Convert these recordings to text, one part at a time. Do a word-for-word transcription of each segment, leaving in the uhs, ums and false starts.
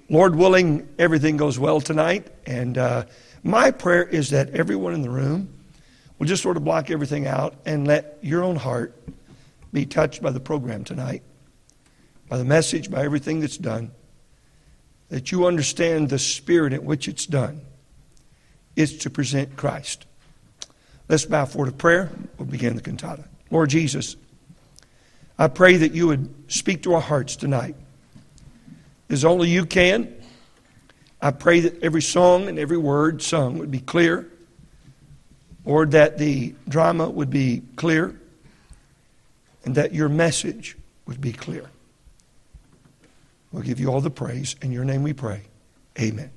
Lord willing, everything goes well tonight. And uh, my prayer is that everyone in the room will just sort of block everything out and let your own heart be touched by the program tonight, by the message, by everything that's done, that you understand the spirit in which it's done. It's to present Christ. Let's bow forward to prayer. We'll begin the cantata. Lord Jesus, I pray that you would speak to our hearts tonight as only you can. I pray that every song and every word sung would be clear, or that the drama would be clear, and that your message would be clear. We'll give you all the praise. In your name we pray. Amen.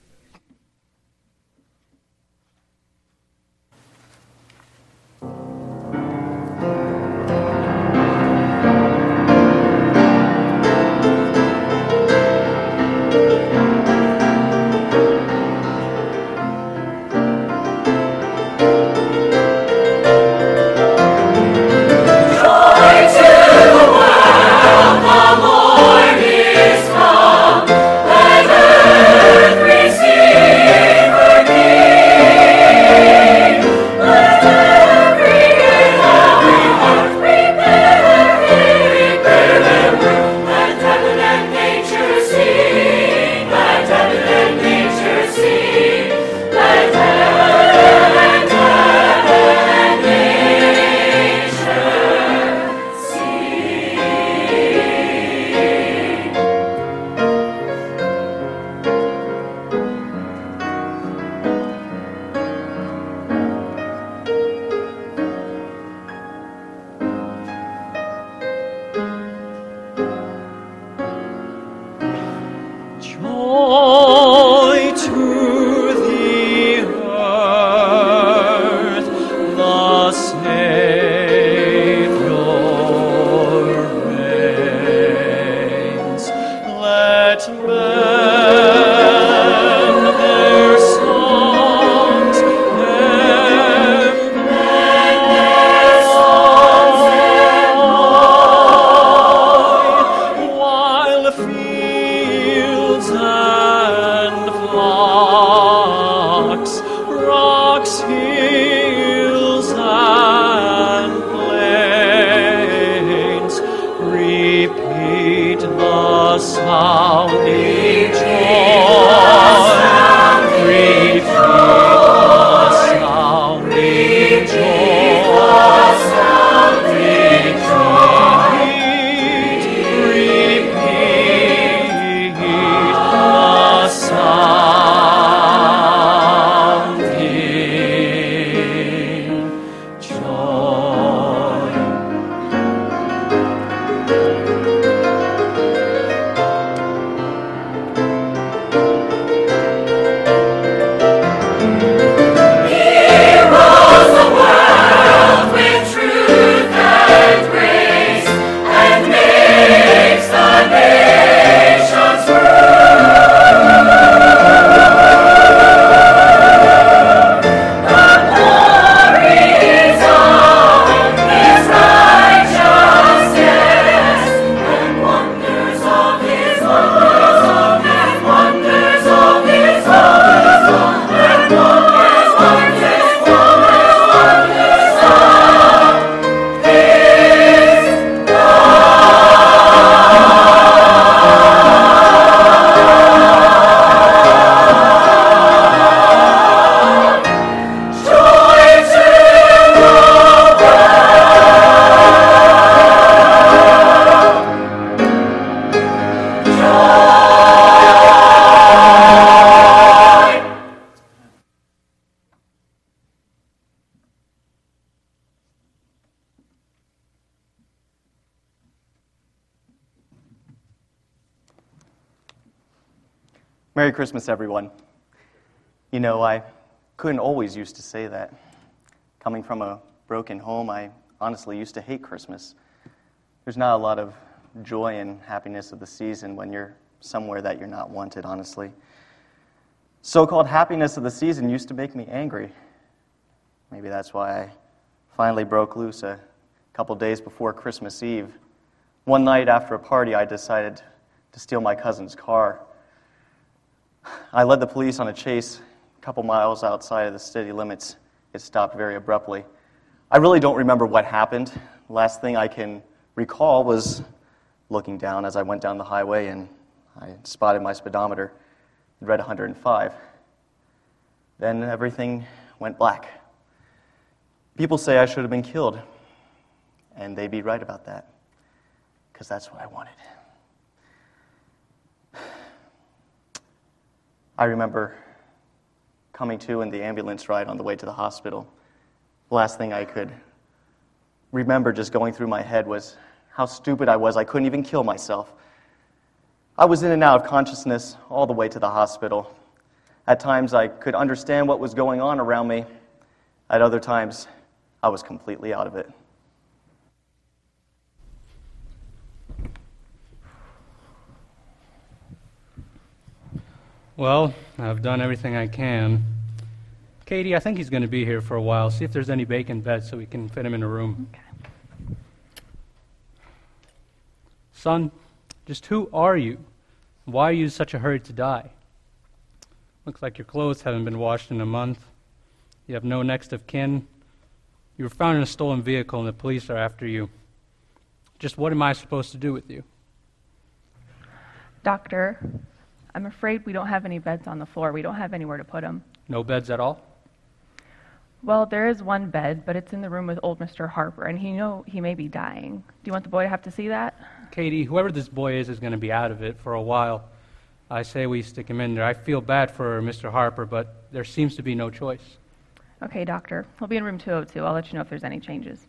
Merry Christmas, everyone. You know, I couldn't always used to say that. Coming from a broken home, I honestly used to hate Christmas. There's not a lot of joy and happiness of the season when you're somewhere that you're not wanted, honestly. So-called happiness of the season used to make me angry. Maybe that's why I finally broke loose a couple days before Christmas Eve. One night after a party, I decided to steal my cousin's car. I led the police on a chase a couple miles outside of the city limits. It stopped very abruptly. I really don't remember what happened. The last thing I can recall was looking down as I went down the highway, and I spotted my speedometer. It read one hundred five. Then everything went black. People say I should have been killed, and they'd be right about that, because that's what I wanted. I remember coming to in the ambulance ride on the way to the hospital. The last thing I could remember just going through my head was how stupid I was. I couldn't even kill myself. I was in and out of consciousness all the way to the hospital. At times I could understand what was going on around me. At other times, I was completely out of it. Well, I've done everything I can. Katie, I think he's going to be here for a while. See if there's any vacant beds so we can fit him in a room. Okay. Son, just who are you? Why are you in such a hurry to die? Looks like your clothes haven't been washed in a month. You have no next of kin. You were found in a stolen vehicle and the police are after you. Just what am I supposed to do with you? Doctor, I'm afraid we don't have any beds on the floor. We don't have anywhere to put them. No beds at all? Well, there is one bed, but it's in the room with old Mister Harper, and he know he may be dying. Do you want the boy to have to see that? Katie, whoever this boy is is going to be out of it for a while. I say we stick him in there. I feel bad for Mister Harper, but there seems to be no choice. Okay, doctor. He'll be in room two oh two. I'll let you know if there's any changes.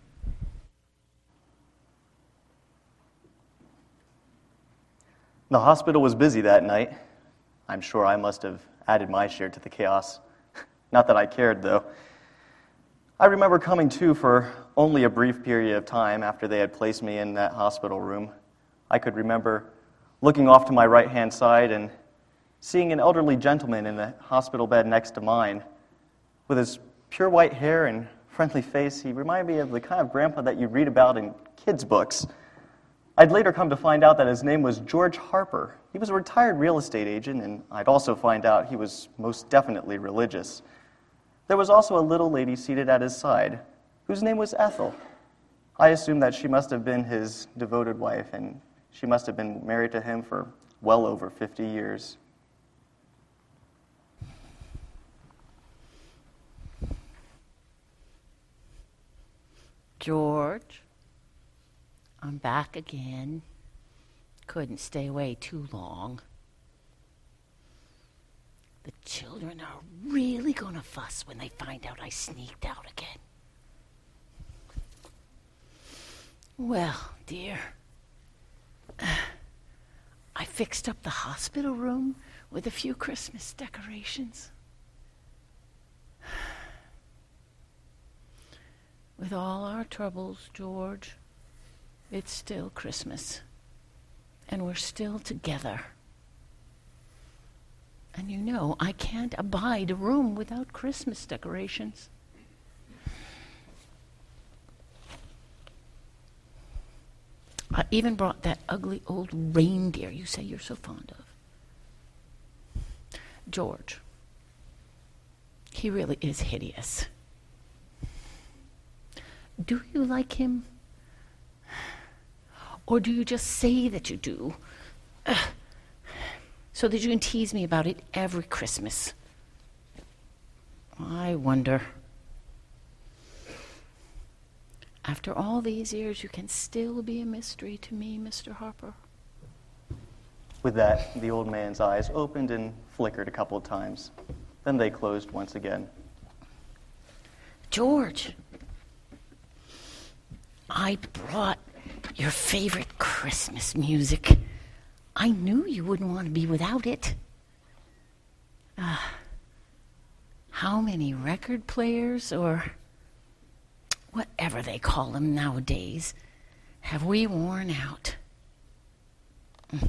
The hospital was busy that night. I'm sure I must have added my share to the chaos. Not that I cared, though. I remember coming to for only a brief period of time after they had placed me in that hospital room. I could remember looking off to my right-hand side and seeing an elderly gentleman in the hospital bed next to mine. With his pure white hair and friendly face, he reminded me of the kind of grandpa that you read about in kids' books. I'd later come to find out that his name was George Harper. He was a retired real estate agent, and I'd also find out he was most definitely religious. There was also a little lady seated at his side, whose name was Ethel. I assume that she must have been his devoted wife, and she must have been married to him for well over fifty years. George, I'm back again. Couldn't stay away too long. The children are really gonna fuss when they find out I sneaked out again. Well, dear, I fixed up the hospital room with a few Christmas decorations. With all our troubles, George, it's still Christmas, and we're still together. And you know, I can't abide a room without Christmas decorations. I even brought that ugly old reindeer you say you're so fond of. George, he really is hideous. Do you like him? Or do you just say that you do? Ugh. So that you can tease me about it every Christmas? I wonder. After all these years, you can still be a mystery to me, Mister Harper. With that, the old man's eyes opened and flickered a couple of times. Then they closed once again. George, I brought your favorite Christmas music. I knew you wouldn't want to be without it. Uh, how many record players, or whatever they call them nowadays, have we worn out? Mm.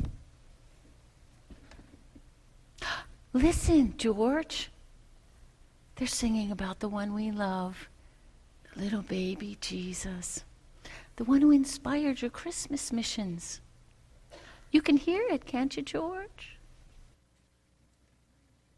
Listen, George. They're singing about the one we love, the little baby Jesus, the one who inspired your Christmas missions. You can hear it, can't you, George?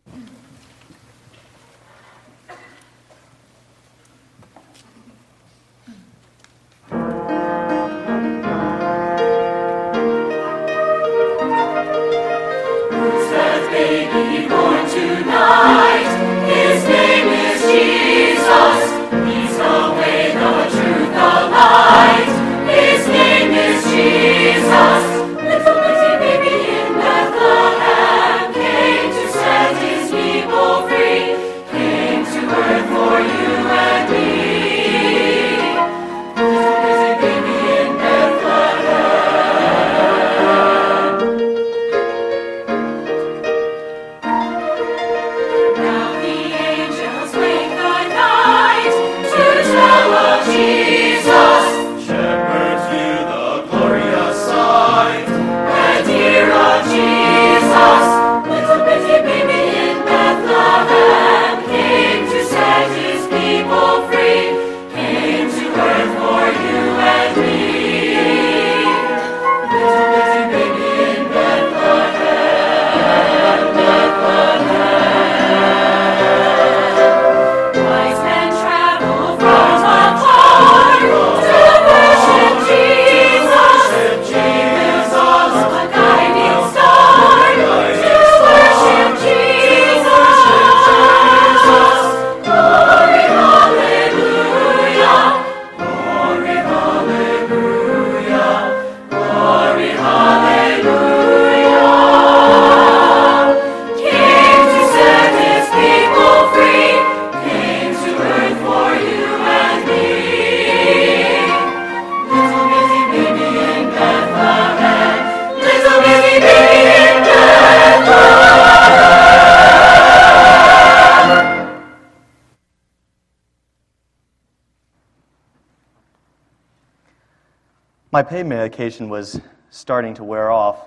My pain medication was starting to wear off,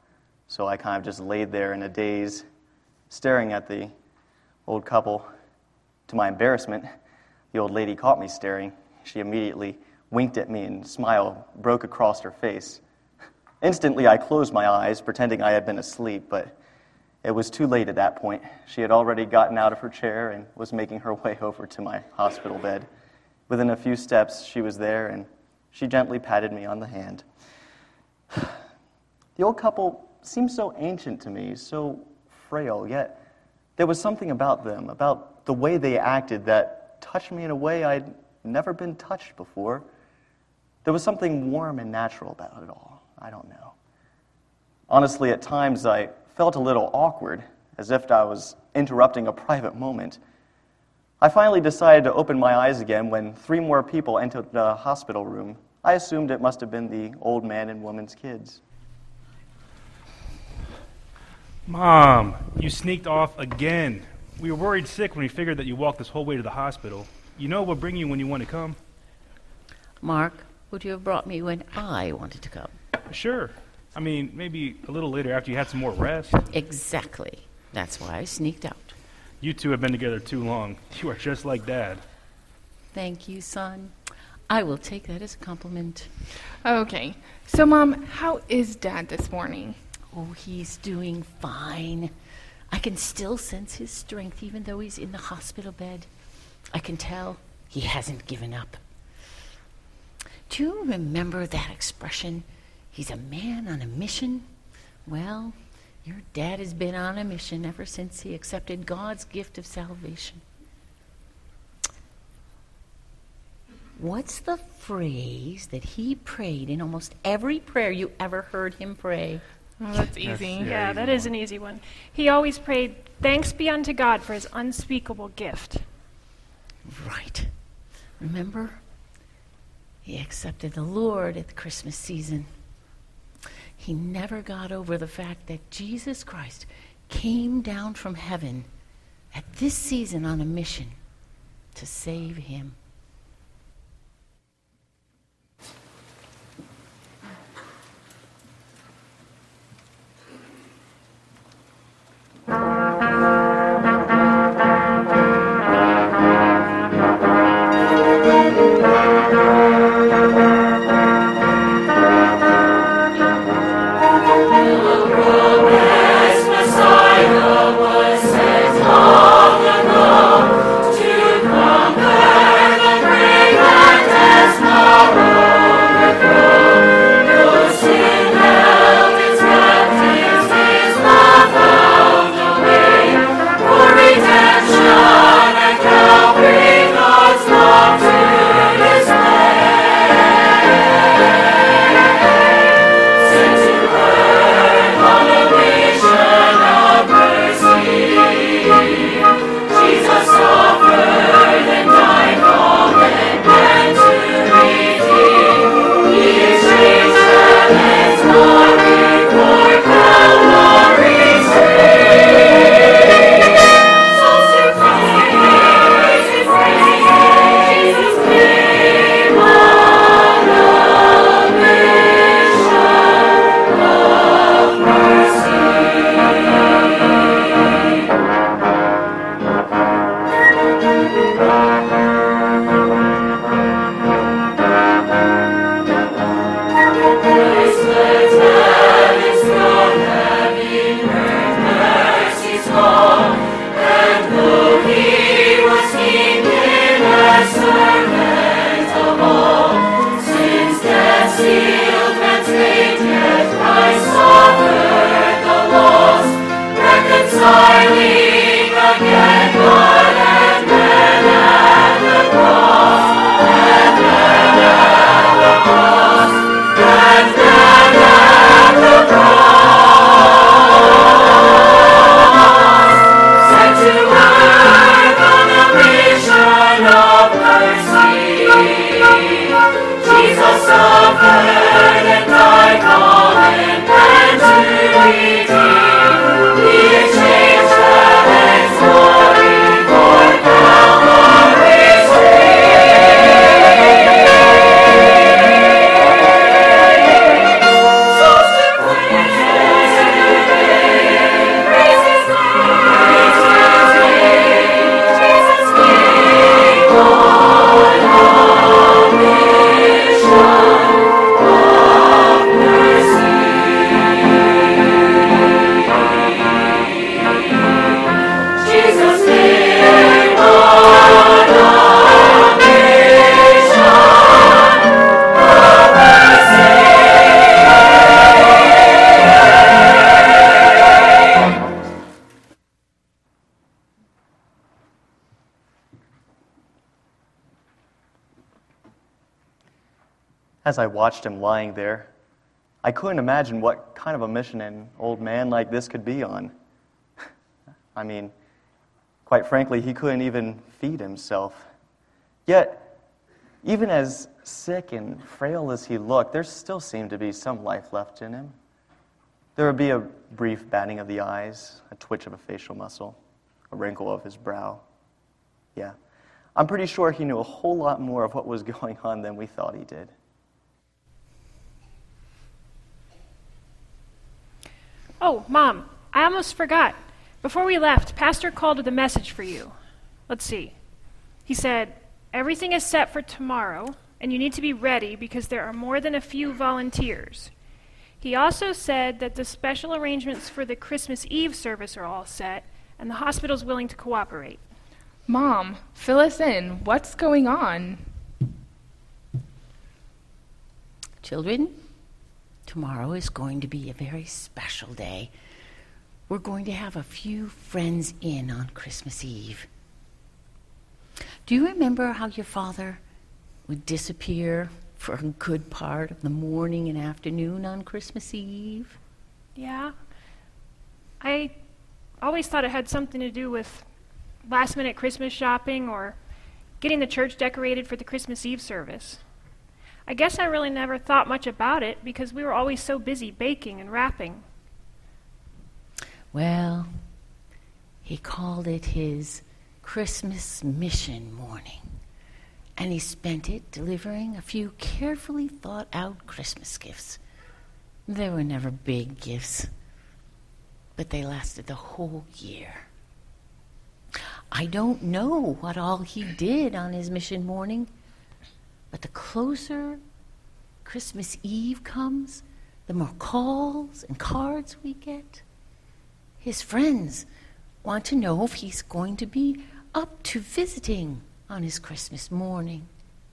so I kind of just laid there in a daze, staring at the old couple. To my embarrassment, the old lady caught me staring. She immediately winked at me and a smile broke across her face. Instantly, I closed my eyes, pretending I had been asleep, but it was too late at that point. She had already gotten out of her chair and was making her way over to my hospital bed. Within a few steps, she was there, and she gently patted me on the hand. The old couple seemed so ancient to me, so frail, yet there was something about them, about the way they acted, that touched me in a way I'd never been touched before. There was something warm and natural about it all. I don't know. Honestly, at times I felt a little awkward, as if I was interrupting a private moment. I finally decided to open my eyes again when three more people entered the hospital room. I assumed it must have been the old man and woman's kids. Mom, you sneaked off again. We were worried sick when we figured that you walked this whole way to the hospital. You know we'll bring you when you want to come. Mark, would you have brought me when I wanted to come? Sure. I mean, maybe a little later after you had some more rest. Exactly. That's why I sneaked out. You two have been together too long. You are just like Dad. Thank you, son. I will take that as a compliment. Okay. So, Mom, how is Dad this morning? Oh, he's doing fine. I can still sense his strength even though he's in the hospital bed. I can tell he hasn't given up. Do you remember that expression, he's a man on a mission? Well, your dad has been on a mission ever since he accepted God's gift of salvation. What's the phrase that he prayed in almost every prayer you ever heard him pray? Oh, that's easy. That's- Yeah, Yeah, that easy is an easy one. He always prayed, "Thanks be unto God for his unspeakable gift." Right. Remember? He accepted the Lord at the Christmas season. He never got over the fact that Jesus Christ came down from heaven at this season on a mission to save him. Messiah was sent long ago to conquer As I watched him lying there, I couldn't imagine what kind of a mission an old man like this could be on. I mean, quite frankly, he couldn't even feed himself. Yet, even as sick and frail as he looked, there still seemed to be some life left in him. There would be a brief batting of the eyes, a twitch of a facial muscle, a wrinkle of his brow. Yeah, I'm pretty sure he knew a whole lot more of what was going on than we thought he did. Oh, Mom, I almost forgot. Before we left, Pastor called with a message for you. Let's see. He said, everything is set for tomorrow, and you need to be ready because there are more than a few volunteers. He also said that the special arrangements for the Christmas Eve service are all set, and the hospital's willing to cooperate. Mom, fill us in. What's going on? Children, tomorrow is going to be a very special day. We're going to have a few friends in on Christmas Eve. Do you remember how your father would disappear for a good part of the morning and afternoon on Christmas Eve? Yeah. I always thought it had something to do with last-minute Christmas shopping or getting the church decorated for the Christmas Eve service. I guess I really never thought much about it because we were always so busy baking and wrapping. Well, he called it his Christmas mission morning, and he spent it delivering a few carefully thought-out Christmas gifts. They were never big gifts, but they lasted the whole year. I don't know what all he did on his mission morning, but the closer Christmas Eve comes, the more calls and cards we get. His friends want to know if he's going to be up to visiting on his Christmas morning.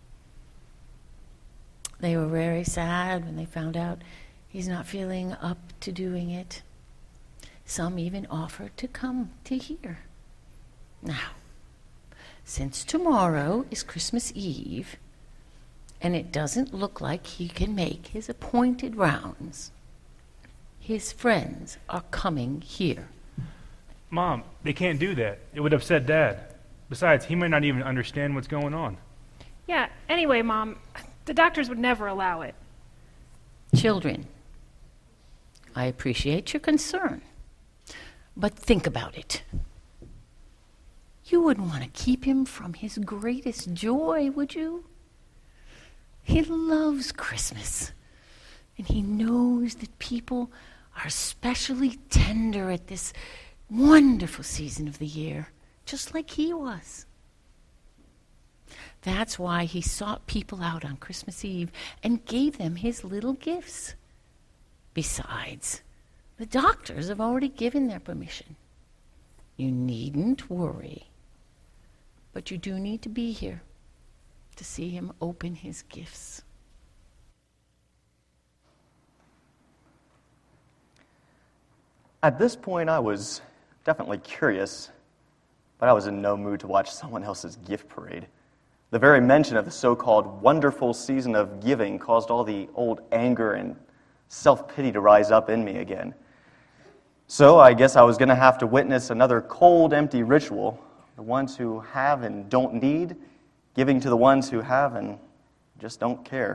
They were very sad when they found out he's not feeling up to doing it. Some even offered to come to hear. Now, since tomorrow is Christmas Eve, and it doesn't look like he can make his appointed rounds, his friends are coming here. Mom, they can't do that. It would upset Dad. Besides, he might not even understand what's going on. Yeah, anyway, Mom, the doctors would never allow it. Children, I appreciate your concern, but think about it. You wouldn't want to keep him from his greatest joy, would you? He loves Christmas, and he knows that people are especially tender at this wonderful season of the year, just like he was. That's why he sought people out on Christmas Eve and gave them his little gifts. Besides, the doctors have already given their permission. You needn't worry, but you do need to be here to see him open his gifts. At this point, I was definitely curious, but I was in no mood to watch someone else's gift parade. The very mention of the so-called wonderful season of giving caused all the old anger and self-pity to rise up in me again. So I guess I was going to have to witness another cold, empty ritual, the ones who have and don't need, giving to the ones who have and just don't care.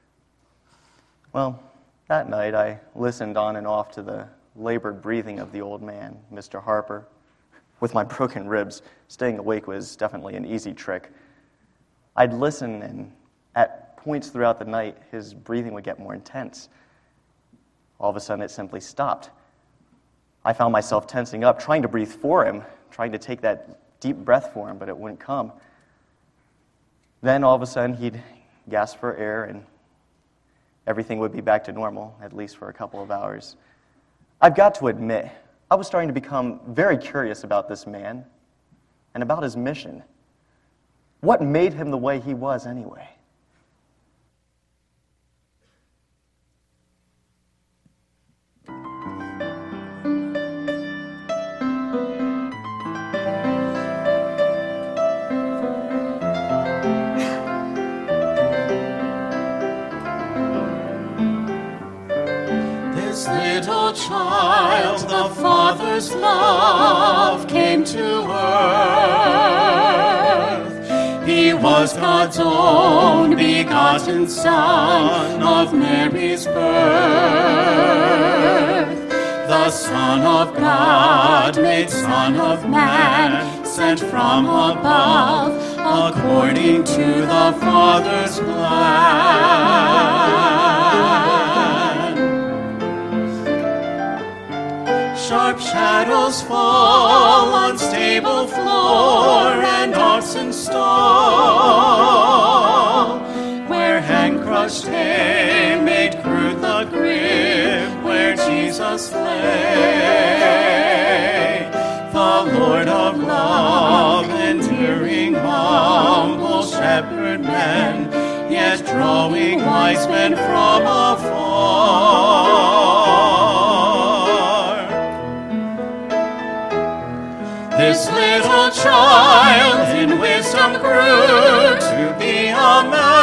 Well, that night I listened on and off to the labored breathing of the old man, Mister Harper. With my broken ribs, staying awake was definitely an easy trick. I'd listen, and at points throughout the night, his breathing would get more intense. All of a sudden, it simply stopped. I found myself tensing up, trying to breathe for him, trying to take that deep breath for him, but it wouldn't come. Then, all of a sudden, he'd gasp for air, and everything would be back to normal, at least for a couple of hours. I've got to admit, I was starting to become very curious about this man and about his mission. What made him the way he was anyway? the Father's love came to earth. He was God's own begotten Son of Mary's birth. The Son of God, made Son of Man, sent from above, according to the Father's plan. Sharp shadows fall on stable floor and oxen stall, where hand-crushed hay made crude the crib where Jesus lay. The Lord of love, enduring humble shepherd men, yet drawing wise men from afar. This little child in wisdom grew to be a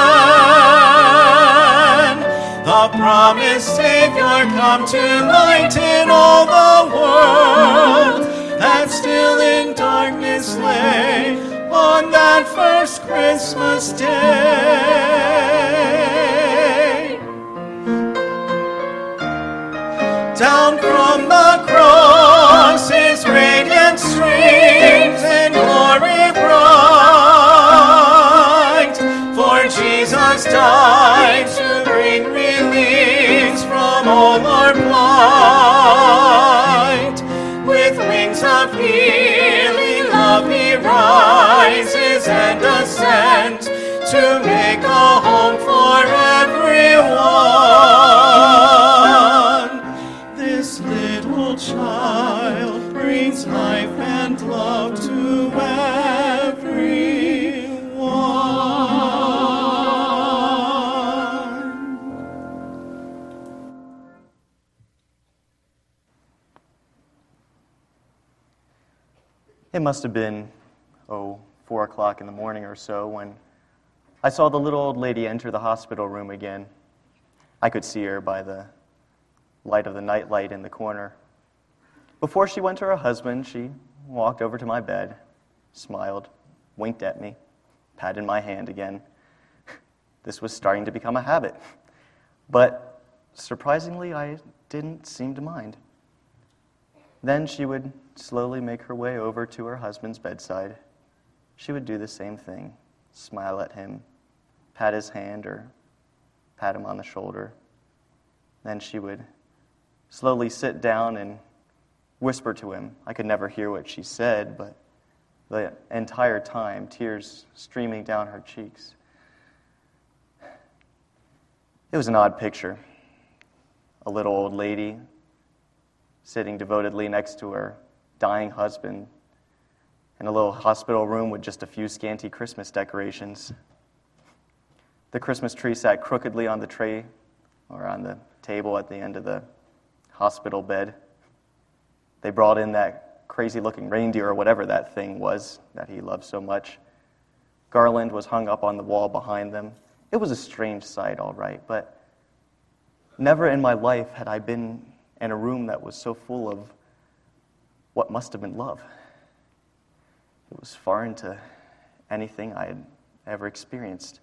man, the promised Savior come to lighten all the world that still in darkness lay on that first Christmas day. Down from the cross his radiant streams in glory bright, for Jesus died to bring release from all our plight. With wings of healing love he rises and ascends to make a home for everyone. This little child brings life and love to everyone. It must have been, oh, four o'clock in the morning or so when I saw the little old lady enter the hospital room again. I could see her by the light of the nightlight in the corner. Before she went to her husband, she walked over to my bed, smiled, winked at me, patted my hand again. This was starting to become a habit. But surprisingly, I didn't seem to mind. Then she would slowly make her way over to her husband's bedside. She would do the same thing, smile at him, pat his hand or pat him on the shoulder. Then she would slowly sit down and whisper to him. I could never hear what she said, but the entire time, tears streaming down her cheeks. It was an odd picture. A little old lady sitting devotedly next to her dying husband in a little hospital room with just a few scanty Christmas decorations. The Christmas tree sat crookedly on the tray or on the table at the end of the hospital bed. They brought in that crazy-looking reindeer or whatever that thing was that he loved so much. Garland was hung up on the wall behind them. It was a strange sight, all right, but never in my life had I been in a room that was so full of what must have been love. It was foreign to anything I had ever experienced.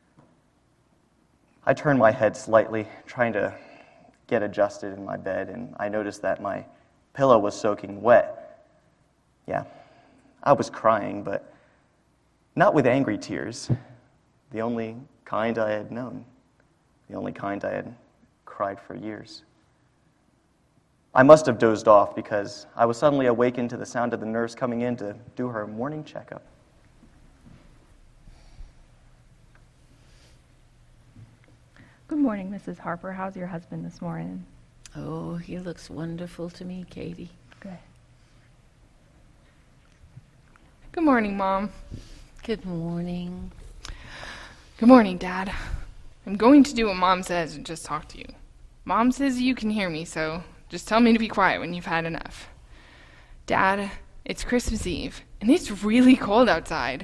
I turned my head slightly, trying to get adjusted in my bed, and I noticed that my pillow was soaking wet. Yeah, I was crying, but not with angry tears, the only kind I had known, the only kind I had cried for years. I must have dozed off because I was suddenly awakened to the sound of the nurse coming in to do her morning checkup. Good morning, Missus Harper. How's your husband this morning? Oh, he looks wonderful to me, Katie. Good. Good morning, Mom. Good morning. Good morning, Dad. I'm going to do what Mom says and just talk to you. Mom says you can hear me, so just tell me to be quiet when you've had enough. Dad, it's Christmas Eve, and it's really cold outside.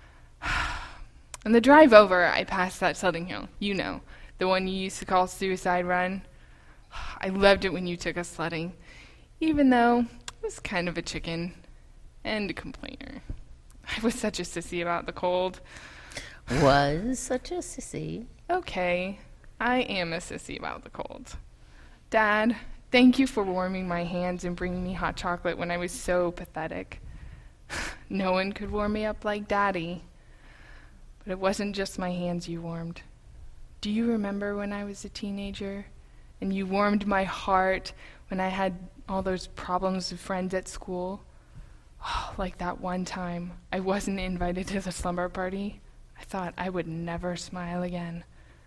On the drive over, I passed that sledding hill, you know, the one you used to call Suicide Run. I loved it when you took us sledding. even though I was kind of a chicken and a complainer. I was such a sissy about the cold. Was such a sissy. Okay, I am a sissy about the cold. Dad, thank you for warming my hands and bringing me hot chocolate when I was so pathetic. No one could warm me up like Daddy. But it wasn't just my hands you warmed. Do you remember when I was a teenager and you warmed my heart when I had all those problems with friends at school? Oh, like that one time I wasn't invited to the slumber party. I thought I would never smile again.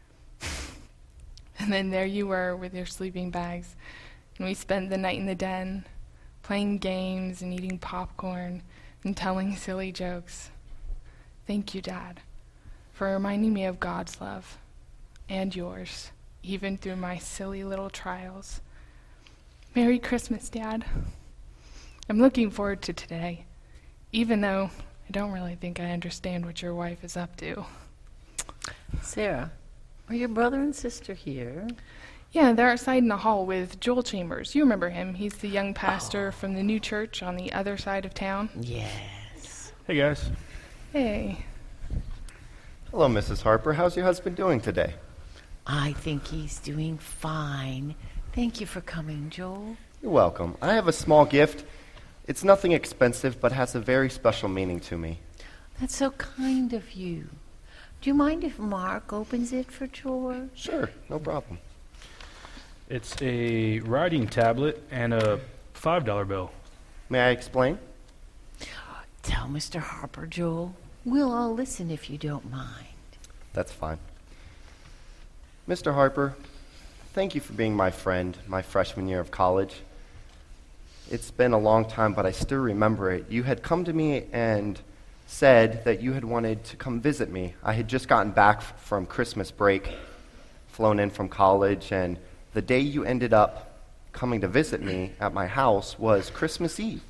And then there you were with your sleeping bags, and we spent the night in the den, playing games and eating popcorn and telling silly jokes. Thank you, Dad, for reminding me of God's love and yours, even through my silly little trials. Merry Christmas, Dad. I'm looking forward to today, even though I don't really think I understand what your wife is up to. Sarah, are your brother and sister here? Yeah, they're outside in the hall with Joel Chambers. You remember him. He's the young pastor Oh. from the new church on the other side of town. Yes. Hey, guys. Hey. Hello, Missus Harper. How's your husband doing today? I think he's doing fine. Thank you for coming, Joel. You're welcome. I have a small gift. It's nothing expensive, but has a very special meaning to me. That's so kind of you. Do you mind if Mark opens it for George? Sure, no problem. It's a writing tablet and a five dollar bill. May I explain? Tell Mister Harper, Joel. We'll all listen if you don't mind. That's fine. Mister Harper, thank you for being my friend my freshman year of college. It's been a long time, but I still remember it. You had come to me and said that you had wanted to come visit me. I had just gotten back f- from Christmas break, flown in from college, and the day you ended up coming to visit me at my house was Christmas Eve.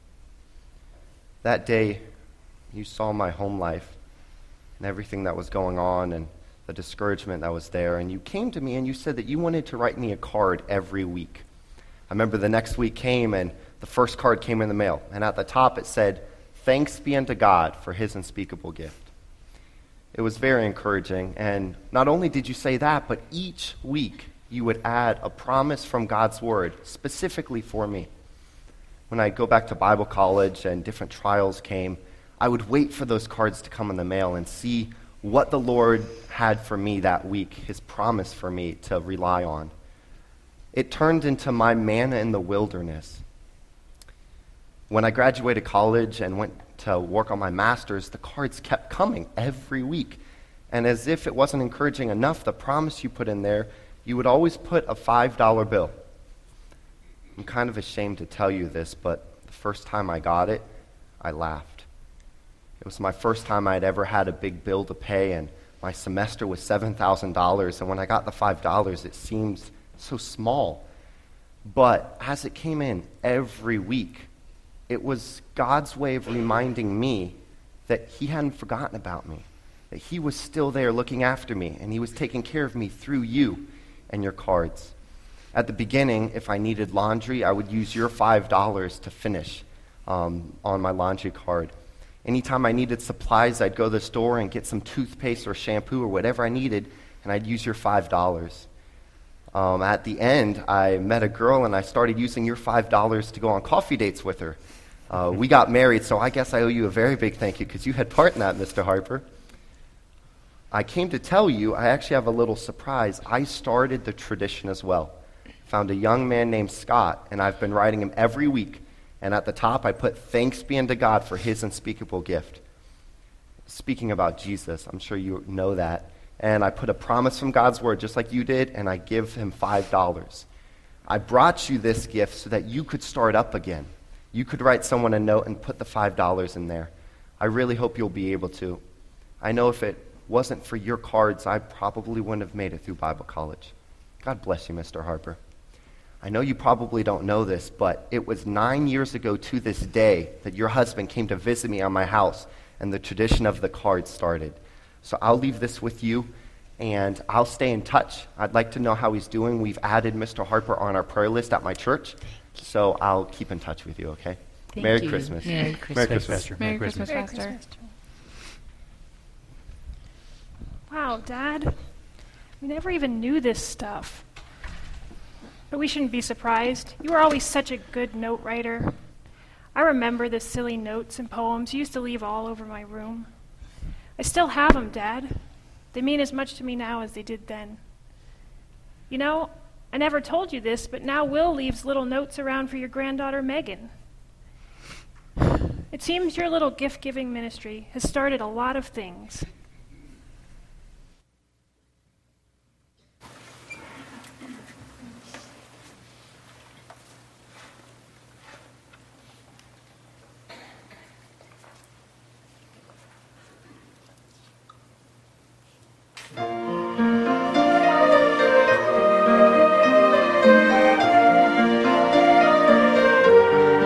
That day, you saw my home life and everything that was going on and the discouragement that was there, and you came to me and you said that you wanted to write me a card every week. I remember the next week came and the first card came in the mail, and at the top it said, "Thanks be unto God for his unspeakable gift." It was very encouraging, and not only did you say that, but each week you would add a promise from God's word specifically for me. When I go back to Bible college and different trials came, I would wait for those cards to come in the mail and see what the Lord had for me that week, his promise for me to rely on. It turned into my manna in the wilderness. When I graduated college and went to work on my master's, the cards kept coming every week. And as if it wasn't encouraging enough, the promise you put in there, you would always put a five dollar bill. I'm kind of ashamed to tell you this, but the first time I got it, I laughed. It was my first time I'd ever had a big bill to pay, and my semester was seven thousand dollars, and when I got the five dollars, it seemed so small. But as it came in every week, it was God's way of reminding me that he hadn't forgotten about me, that he was still there looking after me, and he was taking care of me through you and your cards. At the beginning, if I needed laundry, I would use your five dollars to finish um, on my laundry card. Anytime I needed supplies, I'd go to the store and get some toothpaste or shampoo or whatever I needed, and I'd use your five dollars. Um, at the end, I met a girl, and I started using your five dollars to go on coffee dates with her. Uh, we got married, so I guess I owe you a very big thank you because you had part in that, Mister Harper. I came to tell you, I actually have a little surprise. I started the tradition as well. Found a young man named Scott, and I've been writing him every week. And at the top, I put, "Thanks be unto God for his unspeakable gift." Speaking about Jesus, I'm sure you know that. And I put a promise from God's word, just like you did, and I give him five dollars. I brought you this gift so that you could start up again. You could write someone a note and put the five dollars in there. I really hope you'll be able to. I know if it wasn't for your cards, I probably wouldn't have made it through Bible college. God bless you, Mister Harper. I know you probably don't know this, but it was nine years ago to this day that your husband came to visit me on my house, and the tradition of the card started. So I'll leave this with you, and I'll stay in touch. I'd like to know how he's doing. We've added Mister Harper on our prayer list at my church, So I'll keep in touch with you, okay? Thank Merry you. Christmas. Merry Merry Christmas. Christmas. Merry Christmas, Merry Pastor. Christmas. Wow, Dad. We never even knew this stuff. But we shouldn't be surprised. You were always such a good note writer. I remember the silly notes and poems you used to leave all over my room. I still have them, Dad. They mean as much to me now as they did then. You know, I never told you this, but now Will leaves little notes around for your granddaughter, Megan. It seems your little gift-giving ministry has started a lot of things.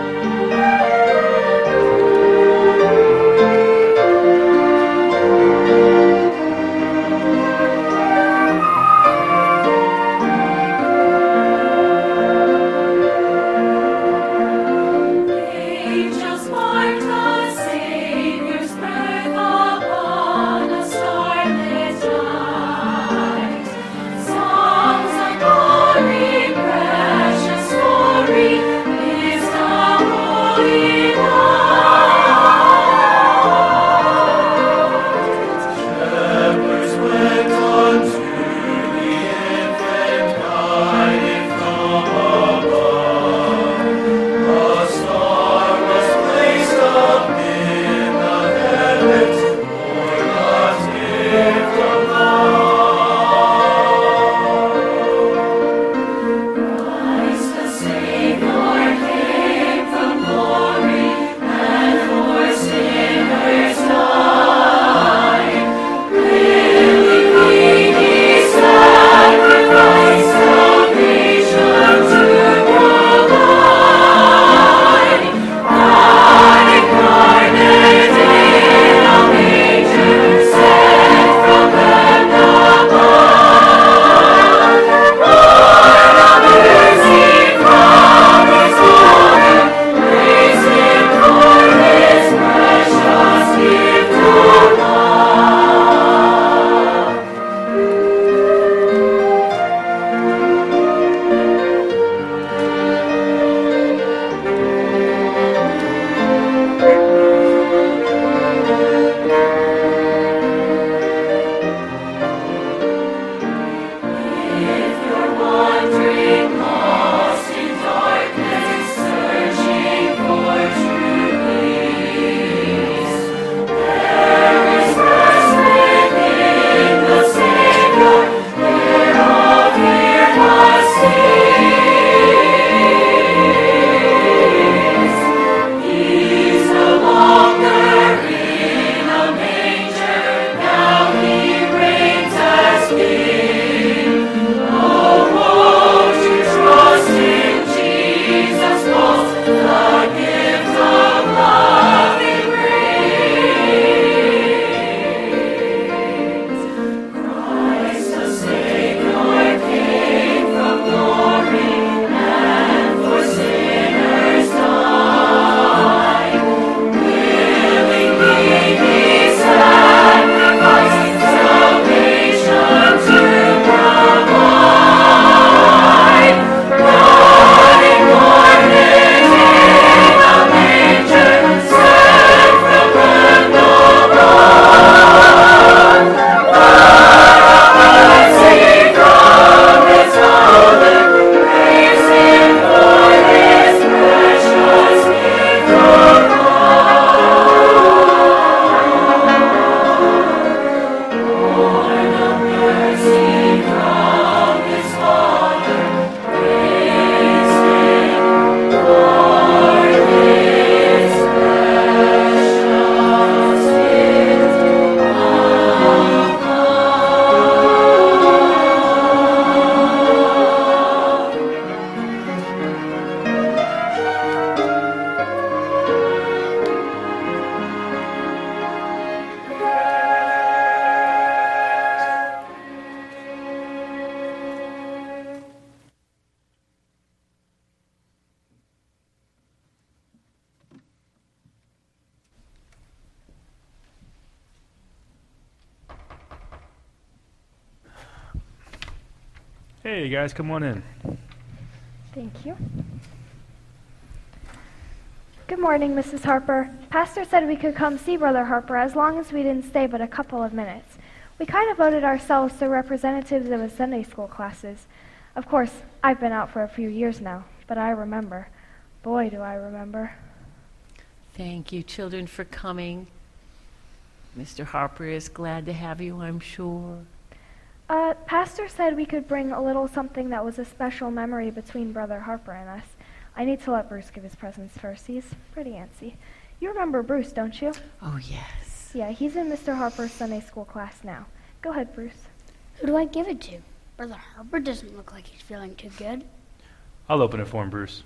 Thank Hey, guys, come on in. Thank you. Good morning, Missus Harper. Pastor said we could come see Brother Harper as long as we didn't stay but a couple of minutes. We kind of voted ourselves the representatives of his Sunday school classes. Of course, I've been out for a few years now, but I remember. Boy, do I remember. Thank you, children, for coming. Mister Harper is glad to have you, I'm sure. Uh, Pastor said we could bring a little something that was a special memory between Brother Harper and us. I need to let Bruce give his presents first. He's pretty antsy. You remember Bruce, don't you? Oh, yes. Yeah, he's in Mister Harper's Sunday school class now. Go ahead, Bruce. Who do I give it to? Brother Harper doesn't look like he's feeling too good. I'll open it for him, Bruce.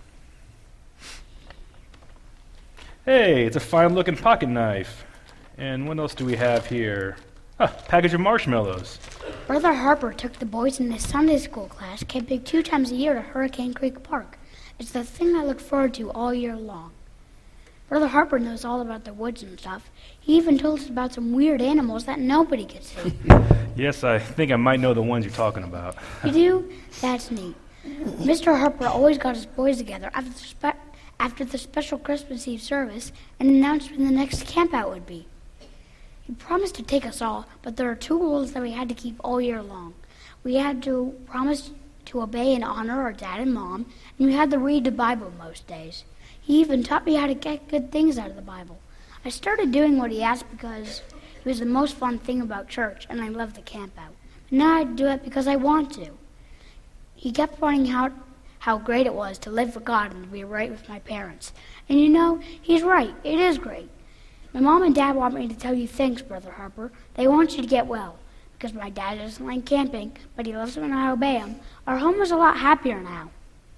Hey, it's a fine-looking pocket knife. And what else do we have here? Ah, package of marshmallows. Brother Harper took the boys in his Sunday school class camping two times a year to Hurricane Creek Park. It's the thing I look forward to all year long. Brother Harper knows all about the woods and stuff. He even told us about some weird animals that nobody could see. Yes, I think I might know the ones you're talking about. You do? That's neat. Mister Harper always got his boys together after the, spe- after the special Christmas Eve service and announced when the next campout would be. He promised to take us all, but there are two rules that we had to keep all year long. We had to promise to obey and honor our dad and mom, and we had to read the Bible most days. He even taught me how to get good things out of the Bible. I started doing what he asked because it was the most fun thing about church, and I loved the camp out. And now I do it because I want to. He kept pointing out how great it was to live for God and to be right with my parents. And you know, he's right. It is great. My mom and dad want me to tell you thanks, Brother Harper. They want you to get well. Because my dad doesn't like camping, but he loves when I obey him. Our home is a lot happier now.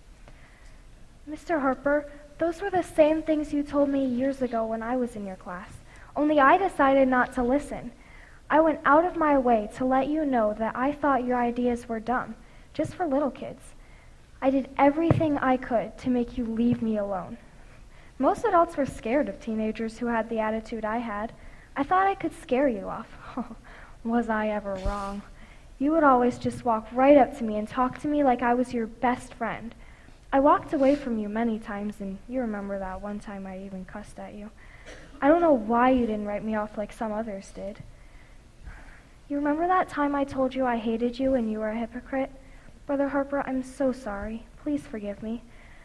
Mister Harper, those were the same things you told me years ago when I was in your class. Only I decided not to listen. I went out of my way to let you know that I thought your ideas were dumb, just for little kids. I did everything I could to make you leave me alone. Most adults were scared of teenagers who had the attitude I had. I thought I could scare you off. Was I ever wrong? You would always just walk right up to me and talk to me like I was your best friend. I walked away from you many times, and you remember that one time I even cussed at you. I don't know why you didn't write me off like some others did. You remember that time I told you I hated you and you were a hypocrite? Brother Harper, I'm so sorry. Please forgive me.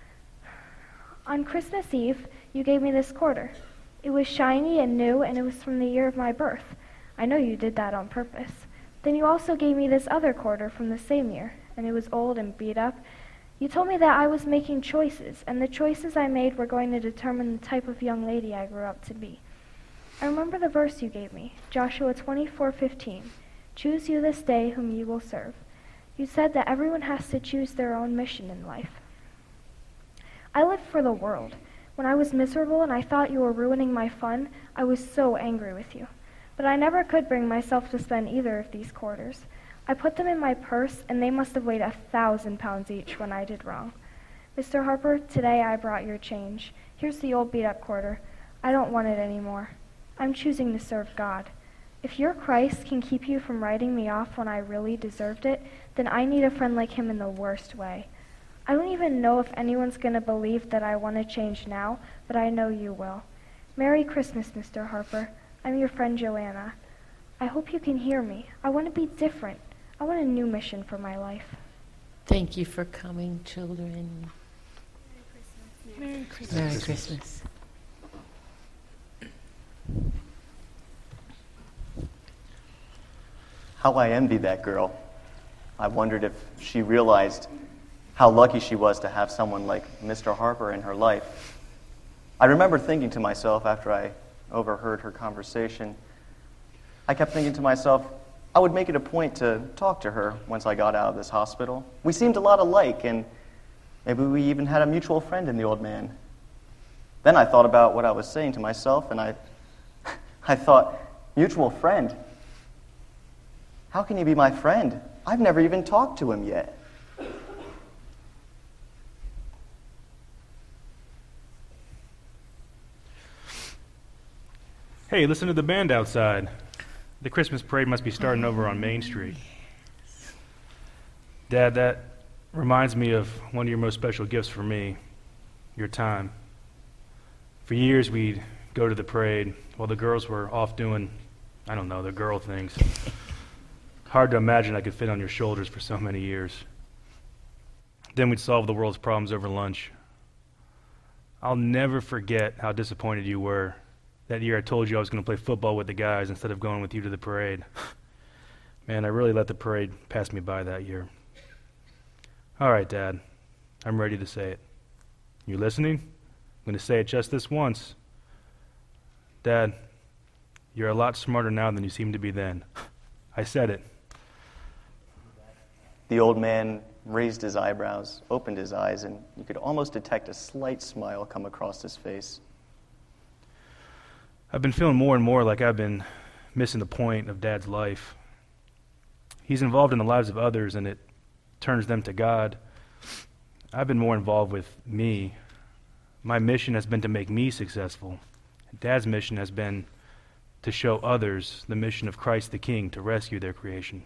On Christmas Eve, you gave me this quarter. It was shiny and new, and it was from the year of my birth. I know you did that on purpose. Then you also gave me this other quarter from the same year, and it was old and beat up. You told me that I was making choices, and the choices I made were going to determine the type of young lady I grew up to be. I remember the verse you gave me, Joshua twenty-four fifteen. Choose you this day whom you will serve. You said that everyone has to choose their own mission in life. I lived for the world. When I was miserable and I thought you were ruining my fun, I was so angry with you. But I never could bring myself to spend either of these quarters. I put them in my purse, and they must have weighed a thousand pounds each when I did wrong. Mister Harper, today I brought your change. Here's the old beat-up quarter. I don't want it anymore. I'm choosing to serve God. If your Christ can keep you from writing me off when I really deserved it, then I need a friend like him in the worst way. I don't even know if anyone's going to believe that I want to change now, but I know you will. Merry Christmas, Mister Harper. I'm your friend Joanna. I hope you can hear me. I want to be different. I want a new mission for my life. Thank you for coming, children. Merry Christmas. Merry Christmas. How I envied that girl. I wondered if she realized how lucky she was to have someone like Mister Harper in her life. I remember thinking to myself after I overheard her conversation, I kept thinking to myself, I would make it a point to talk to her once I got out of this hospital. We seemed a lot alike, and maybe we even had a mutual friend in the old man. Then I thought about what I was saying to myself, and I, I thought, mutual friend? How can he be my friend? I've never even talked to him yet. Hey, listen to the band outside. The Christmas parade must be starting over on Main Street. Dad, that reminds me of one of your most special gifts for me, your time. For years, we'd go to the parade while the girls were off doing, I don't know, their girl things. Hard to imagine I could fit on your shoulders for so many years. Then we'd solve the world's problems over lunch. I'll never forget how disappointed you were that year I told you I was going to play football with the guys instead of going with you to the parade. Man, I really let the parade pass me by that year. All right, Dad, I'm ready to say it. You listening? I'm going to say it just this once. Dad, you're a lot smarter now than you seemed to be then. I said it. The old man raised his eyebrows, opened his eyes, and you could almost detect a slight smile come across his face. I've been feeling more and more like I've been missing the point of Dad's life. He's involved in the lives of others, and it turns them to God. I've been more involved with me. My mission has been to make me successful. Dad's mission has been to show others the mission of Christ the King to rescue their creation.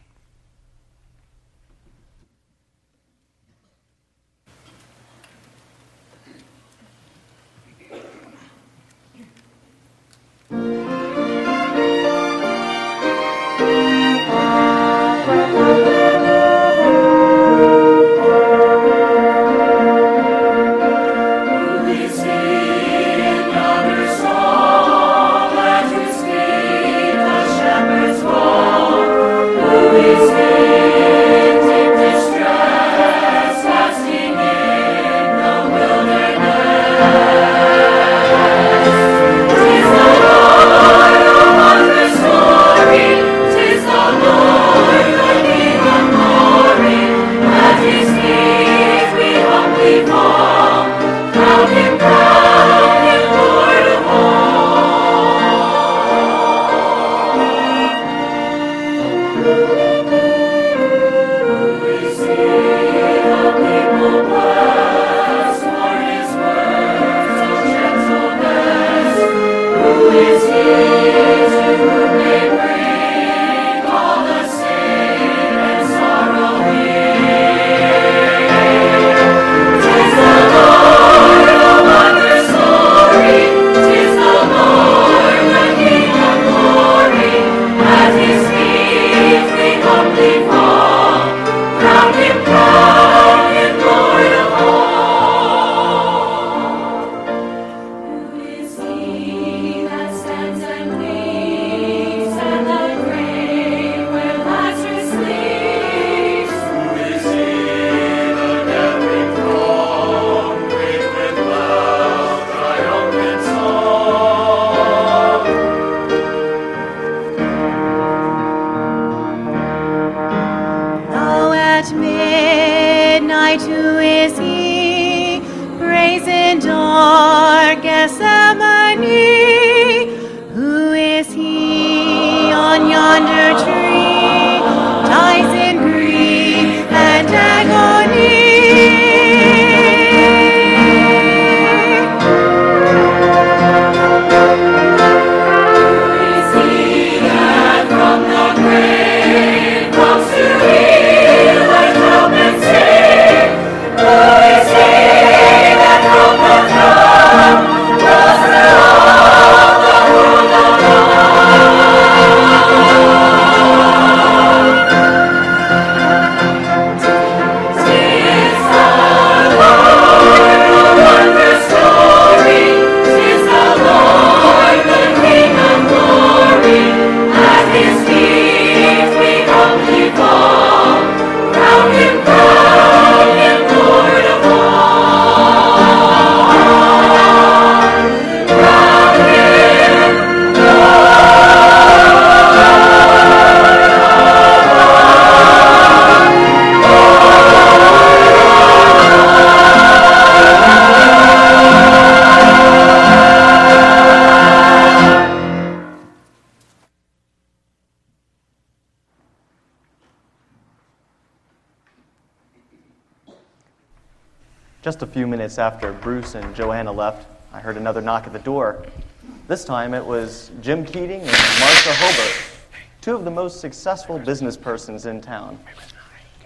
Just a few minutes after Bruce and Joanna left, I heard another knock at the door. This time it was Jim Keating and Martha Hobart, two of the most successful business persons in town.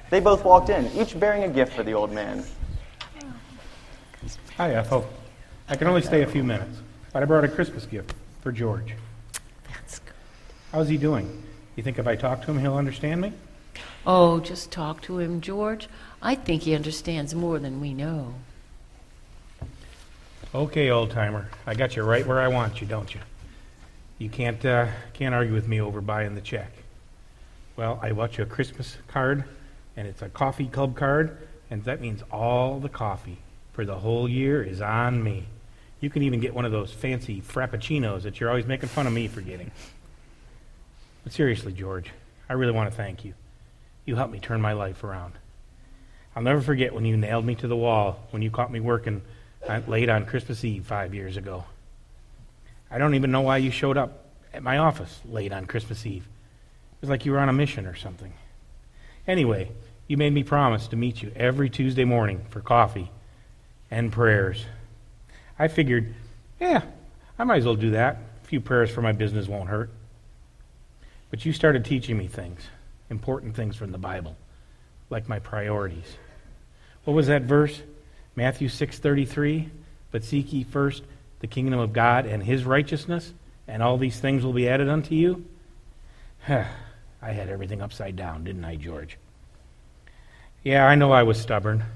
They both walked in, each bearing a gift for the old man. Hi, Ethel. I can only stay a few minutes, but I brought a Christmas gift for George. That's good. How's he doing? You think if I talk to him, he'll understand me? Oh, just talk to him, George. I think he understands more than we know. Okay, old-timer. I got you right where I want you, don't you? You can't uh, can't argue with me over buying the check. Well, I bought you a Christmas card, and it's a coffee club card, and that means all the coffee for the whole year is on me. You can even get one of those fancy frappuccinos that you're always making fun of me for getting. But seriously, George, I really want to thank you. You helped me turn my life around. I'll never forget when you nailed me to the wall when you caught me working late on Christmas Eve five years ago. I don't even know why you showed up at my office late on Christmas Eve. It was like you were on a mission or something. Anyway, you made me promise to meet you every Tuesday morning for coffee and prayers. I figured, yeah, I might as well do that. A few prayers for my business won't hurt. But you started teaching me things, important things from the Bible, like my priorities. What was that verse? Matthew six thirty-three, but seek ye first the kingdom of God and his righteousness, and all these things will be added unto you. I had everything upside down, didn't I, George? Yeah, I know I was stubborn.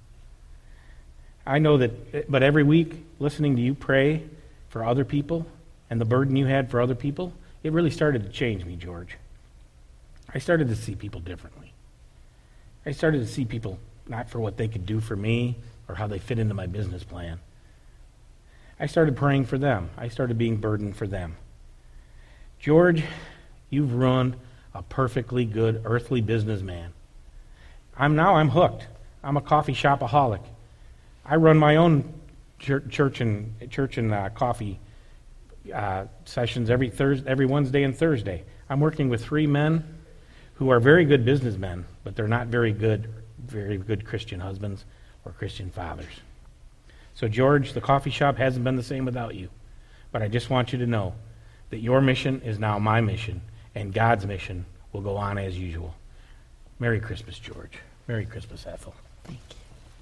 I know that, but every week, listening to you pray for other people and the burden you had for other people, it really started to change me, George. I started to see people differently. I started to see people not for what they could do for me or how they fit into my business plan. I started praying for them. I started being burdened for them. George, you've ruined a perfectly good earthly businessman. I'm now I'm hooked. I'm a coffee shopaholic. I run my own church and church and uh, coffee uh, sessions every Thursday, every Wednesday and Thursday. I'm working with three men who are very good businessmen, but they're not very good, very good Christian husbands or Christian fathers. So, George, the coffee shop hasn't been the same without you. But I just want you to know that your mission is now my mission, and God's mission will go on as usual. Merry Christmas, George. Merry Christmas, Ethel. Thank you.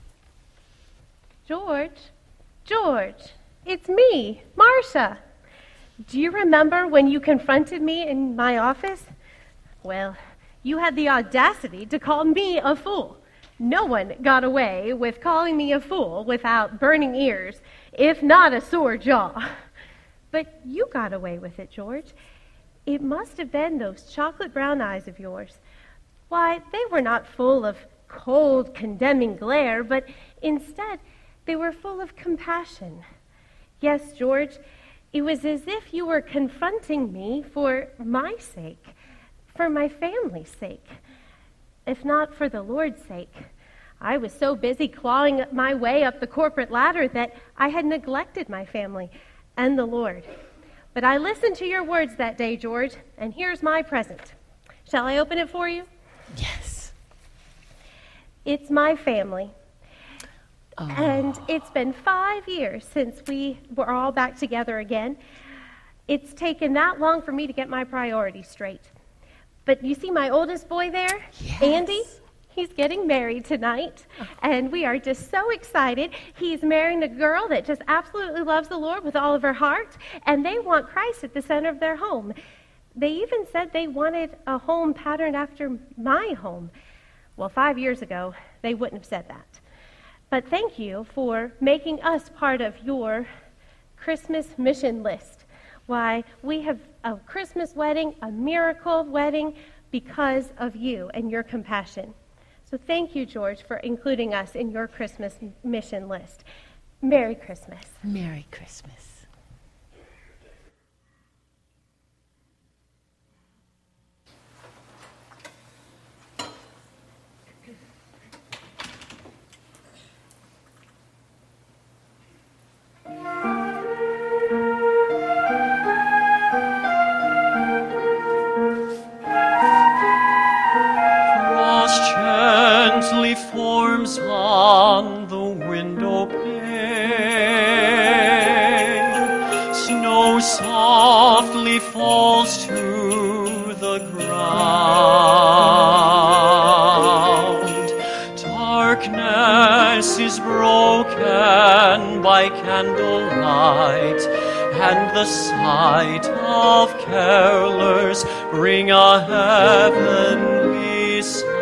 George, George, it's me, Marcia. Do you remember when you confronted me in my office? Well, you had the audacity to call me a fool. No one got away with calling me a fool without burning ears, if not a sore jaw. But you got away with it, George. It must have been those chocolate brown eyes of yours. Why, they were not full of cold, condemning glare, but instead they were full of compassion. Yes, George, it was as if you were confronting me for my sake, for my family's sake, if not for the Lord's sake. I was so busy clawing my way up the corporate ladder that I had neglected my family and the Lord. But I listened to your words that day, George, and here's my present. Shall I open it for you? Yes. It's my family. Oh. And it's been five years since we were all back together again. It's taken that long for me to get my priorities straight. But you see my oldest boy there, yes. Andy? He's getting married tonight, and we are just so excited. He's marrying a girl that just absolutely loves the Lord with all of her heart, and they want Christ at the center of their home. They even said they wanted a home patterned after my home. Well, five years ago, they wouldn't have said that. But thank you for making us part of your Christmas mission list. Why, we have a Christmas wedding, a miracle wedding, because of you and your compassion. So thank you, George, for including us in your Christmas mission list. Merry Christmas. Merry Christmas. Forms on the window pane, snow softly falls to the ground. broken by candlelight, and the sight of carolers bring a heavenly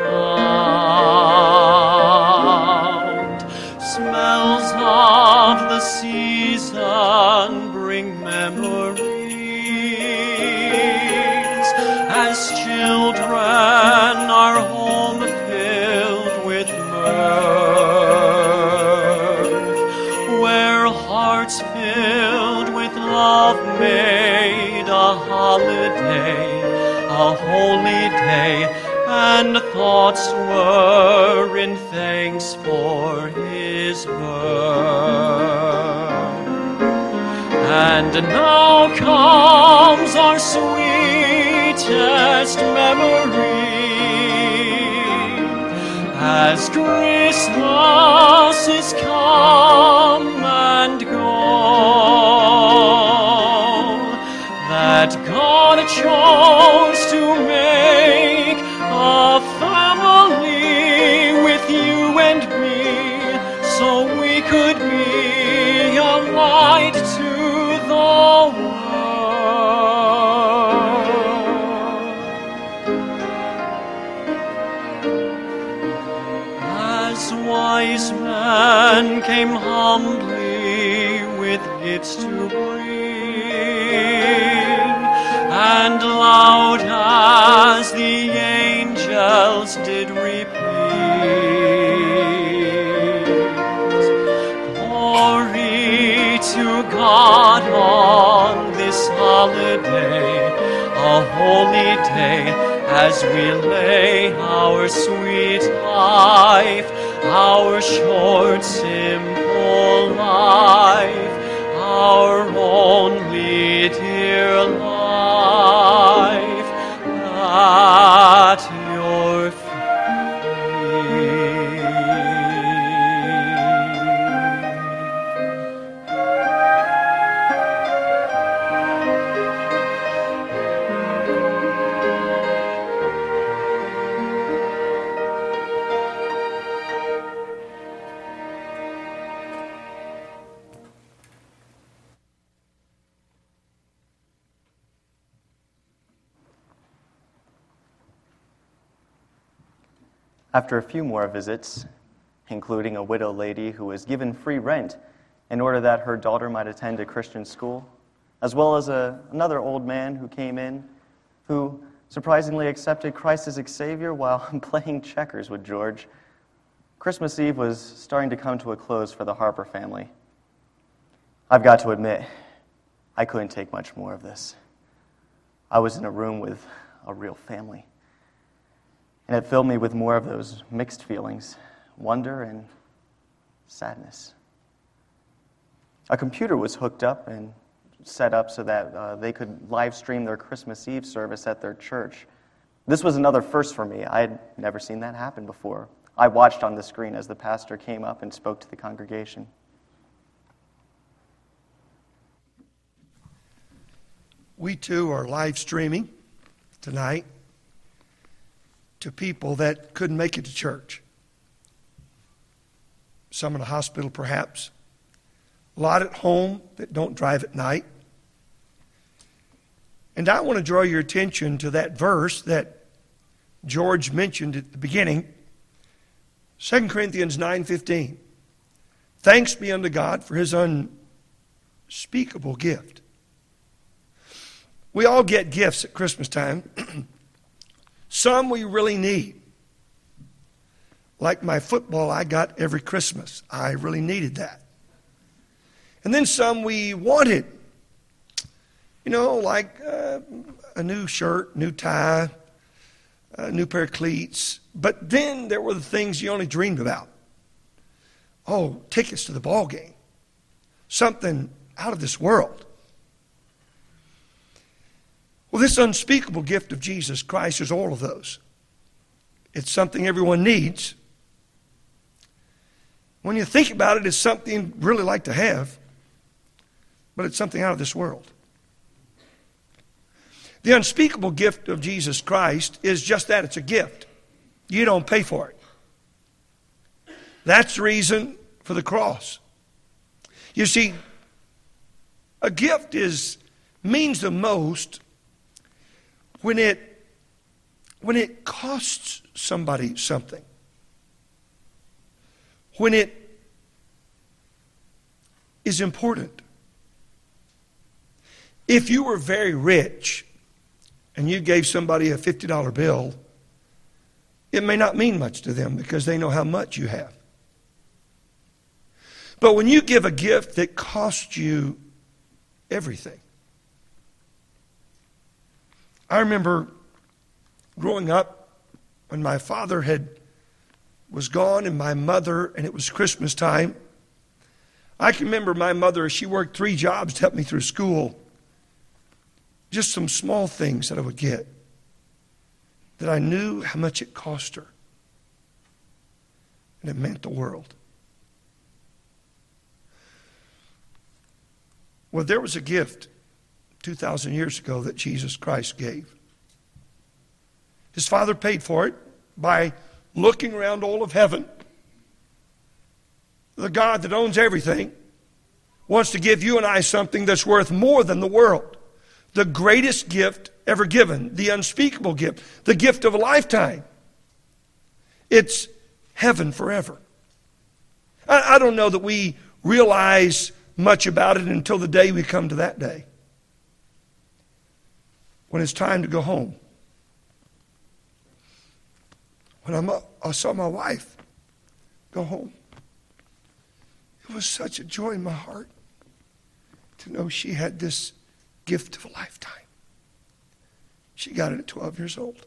sound. Smells of the season bring memories, as children are home filled with mirth, where hearts filled with love made a holiday, a holy day, and thoughts were in thanks for his birth. And now comes our sweetest memory, as Christmas is come and gone, that God chose to make a family with you and me, so we could be a light to the world. As wise men came humbly with gifts to bring, and loud as the angels did repeat, glory to God on this holiday, a holy day, as we lay our sweet life, our short, simple life, our only dear life, at your feet. After a few more visits, including a widow lady who was given free rent in order that her daughter might attend a Christian school, as well as a, another old man who came in who surprisingly accepted Christ as Savior while playing checkers with George, Christmas Eve was starting to come to a close for the Harper family. I've got to admit, I couldn't take much more of this. I was in a room with a real family. And it filled me with more of those mixed feelings, wonder and sadness. A computer was hooked up and set up so that uh, they could live stream their Christmas Eve service at their church. This was another first for me. I had never seen that happen before. I watched on the screen as the pastor came up and spoke to the congregation. We too are live streaming tonight to people that couldn't make it to church. Some in a hospital, perhaps. A lot at home that don't drive at night. And I want to draw your attention to that verse that George mentioned at the beginning, Second Corinthians nine fifteen. Thanks be unto God for his unspeakable gift. We all get gifts at Christmas time. Some we really need. Like my football I got every Christmas. I really needed that. And then some we wanted. You know, like uh, a new shirt, new tie, a new pair of cleats. But then there were the things you only dreamed about. Oh, tickets to the ball game. Something out of this world. Well, this unspeakable gift of Jesus Christ is all of those. It's something everyone needs. When you think about it, it's something you'd really like to have, but it's something out of this world. The unspeakable gift of Jesus Christ is just that. It's a gift. You don't pay for it. That's the reason for the cross. You see, a gift is means the most when it when it costs somebody something. When it is important. If you were very rich and you gave somebody a fifty dollar bill, it may not mean much to them because they know how much you have. But when you give a gift that costs you everything. I remember growing up when my father had was gone and my mother, and it was Christmas time. I can remember my mother, she worked three jobs to help me through school. Just some small things that I would get that I knew how much it cost her. And it meant the world. Well, there was a gift two thousand years ago that Jesus Christ gave. His Father paid for it by looking around all of heaven. The God that owns everything wants to give you and I something that's worth more than the world. The greatest gift ever given, the unspeakable gift, the gift of a lifetime. It's heaven forever. I, I don't know that we realize much about it until the day we come to that day, when it's time to go home. When I'm, I saw my wife go home, it was such a joy in my heart to know she had this gift of a lifetime. She got it at twelve years old.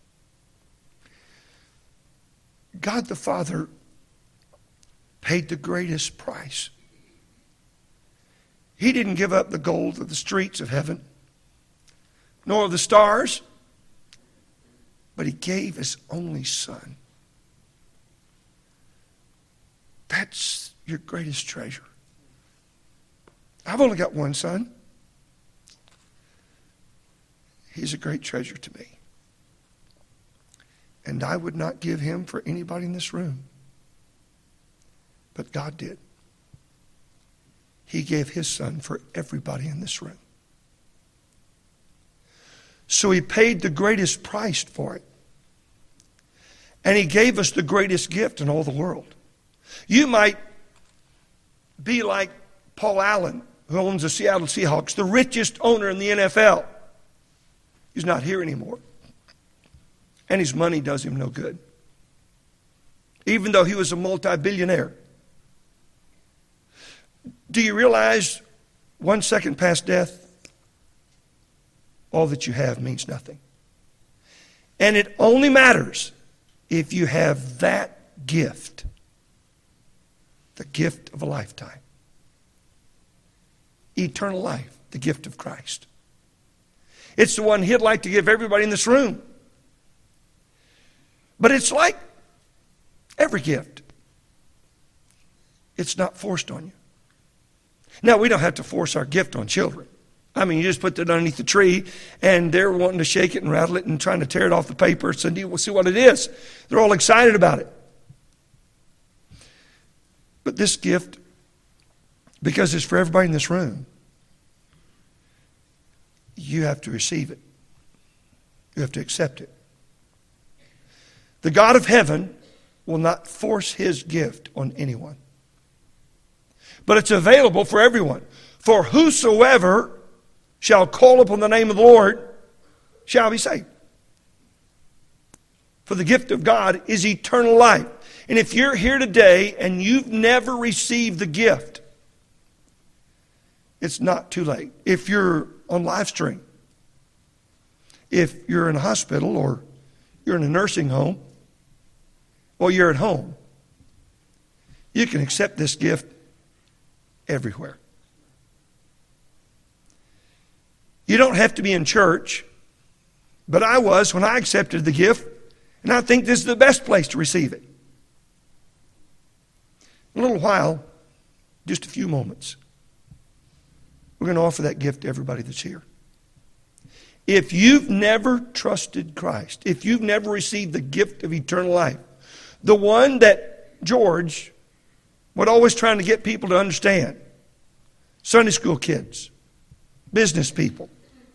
God the Father paid the greatest price. He didn't give up the gold of the streets of heaven, nor the stars, but He gave His only Son. That's your greatest treasure. I've only got one son. He's a great treasure to me. And I would not give him for anybody in this room. But God did. He gave His Son for everybody in this room. So He paid the greatest price for it. And He gave us the greatest gift in all the world. You might be like Paul Allen, who owns the Seattle Seahawks, the richest owner in the N F L. He's not here anymore. And his money does him no good. Even though he was a multi-billionaire. Do you realize one second past death, all that you have means nothing? And it only matters if you have that gift. The gift of a lifetime. Eternal life, the gift of Christ. It's the one He'd like to give everybody in this room. But it's like every gift. It's not forced on you. Now, we don't have to force our gift on children. I mean, you just put it underneath the tree, and they're wanting to shake it and rattle it and trying to tear it off the paper, so we'll see what it is. They're all excited about it. But this gift, because it's for everybody in this room, you have to receive it. You have to accept it. The God of heaven will not force His gift on anyone. But it's available for everyone. For whosoever shall call upon the name of the Lord shall be saved. For the gift of God is eternal life. And if you're here today and you've never received the gift, it's not too late. If you're on live stream, if you're in a hospital or you're in a nursing home, or you're at home, you can accept this gift everywhere. You don't have to be in church, but I was when I accepted the gift, and I think this is the best place to receive it. In a little while, just a few moments, we're going to offer that gift to everybody that's here. If you've never trusted Christ, if you've never received the gift of eternal life, the one that George We're always trying to get people to understand. Sunday school kids, business people.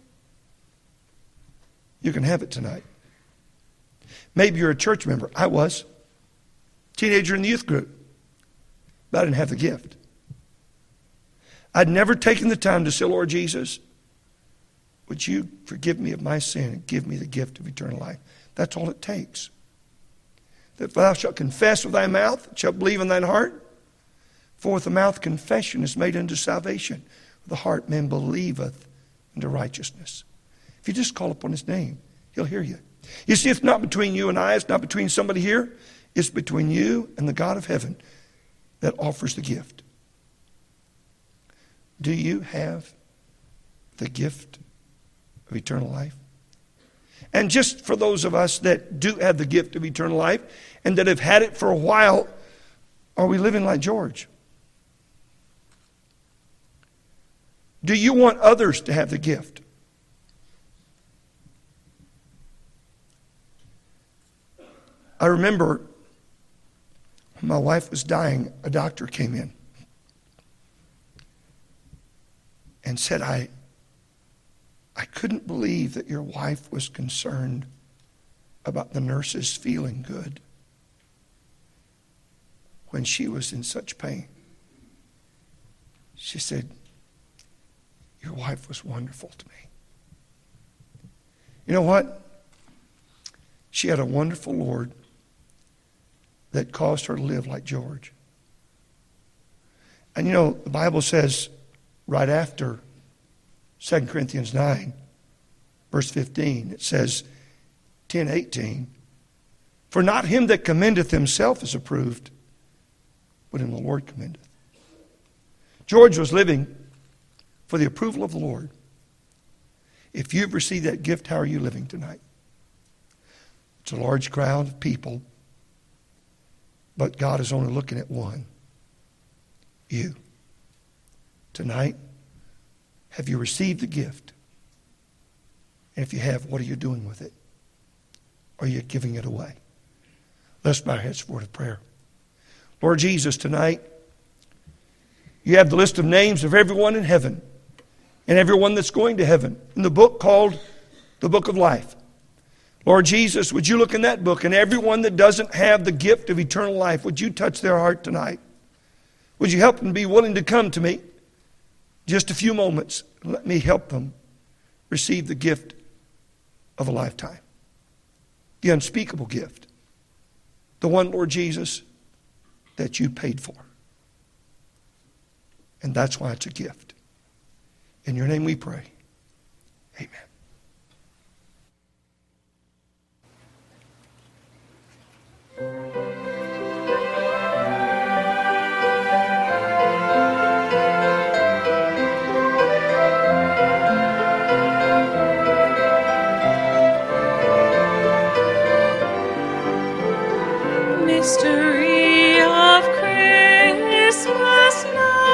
You can have it tonight. Maybe you're a church member. I was. Teenager in the youth group. But I didn't have the gift. I'd never taken the time to say, Lord Jesus, would you forgive me of my sin and give me the gift of eternal life? That's all it takes. That thou shalt confess with thy mouth, shalt believe in thine heart. For with the mouth confession is made unto salvation. With the heart man believeth unto righteousness. If you just call upon his name, he'll hear you. You see, it's not between you and I. It's not between somebody here. It's between you and the God of heaven that offers the gift. Do you have the gift of eternal life? And just for those of us that do have the gift of eternal life and that have had it for a while, are we living like George? Do you want others to have the gift? I remember when my wife was dying, a doctor came in and said, I, I couldn't believe that your wife was concerned about the nurses feeling good when she was in such pain. She said, your wife was wonderful to me. You know what? She had a wonderful Lord that caused her to live like George. And you know, the Bible says right after Second Corinthians nine, verse fifteen, it says, ten eighteen, for not him that commendeth himself is approved, but him the Lord commendeth. George was living for the approval of the Lord. If you've received that gift, how are you living tonight? It's a large crowd of people, but God is only looking at one. You. Tonight, have you received the gift? And if you have, what are you doing with it? Are you giving it away? Let's bow our heads for a word of prayer. Lord Jesus, tonight, you have the list of names of everyone in heaven and everyone that's going to heaven in the book called the Book of Life. Lord Jesus, would you look in that book, and everyone that doesn't have the gift of eternal life, would you touch their heart tonight? Would you help them be willing to come to me just a few moments? Let me help them receive the gift of a lifetime. The unspeakable gift. The one, Lord Jesus, that you paid for. And that's why it's a gift. In your name we pray. Amen. Mystery of Christmas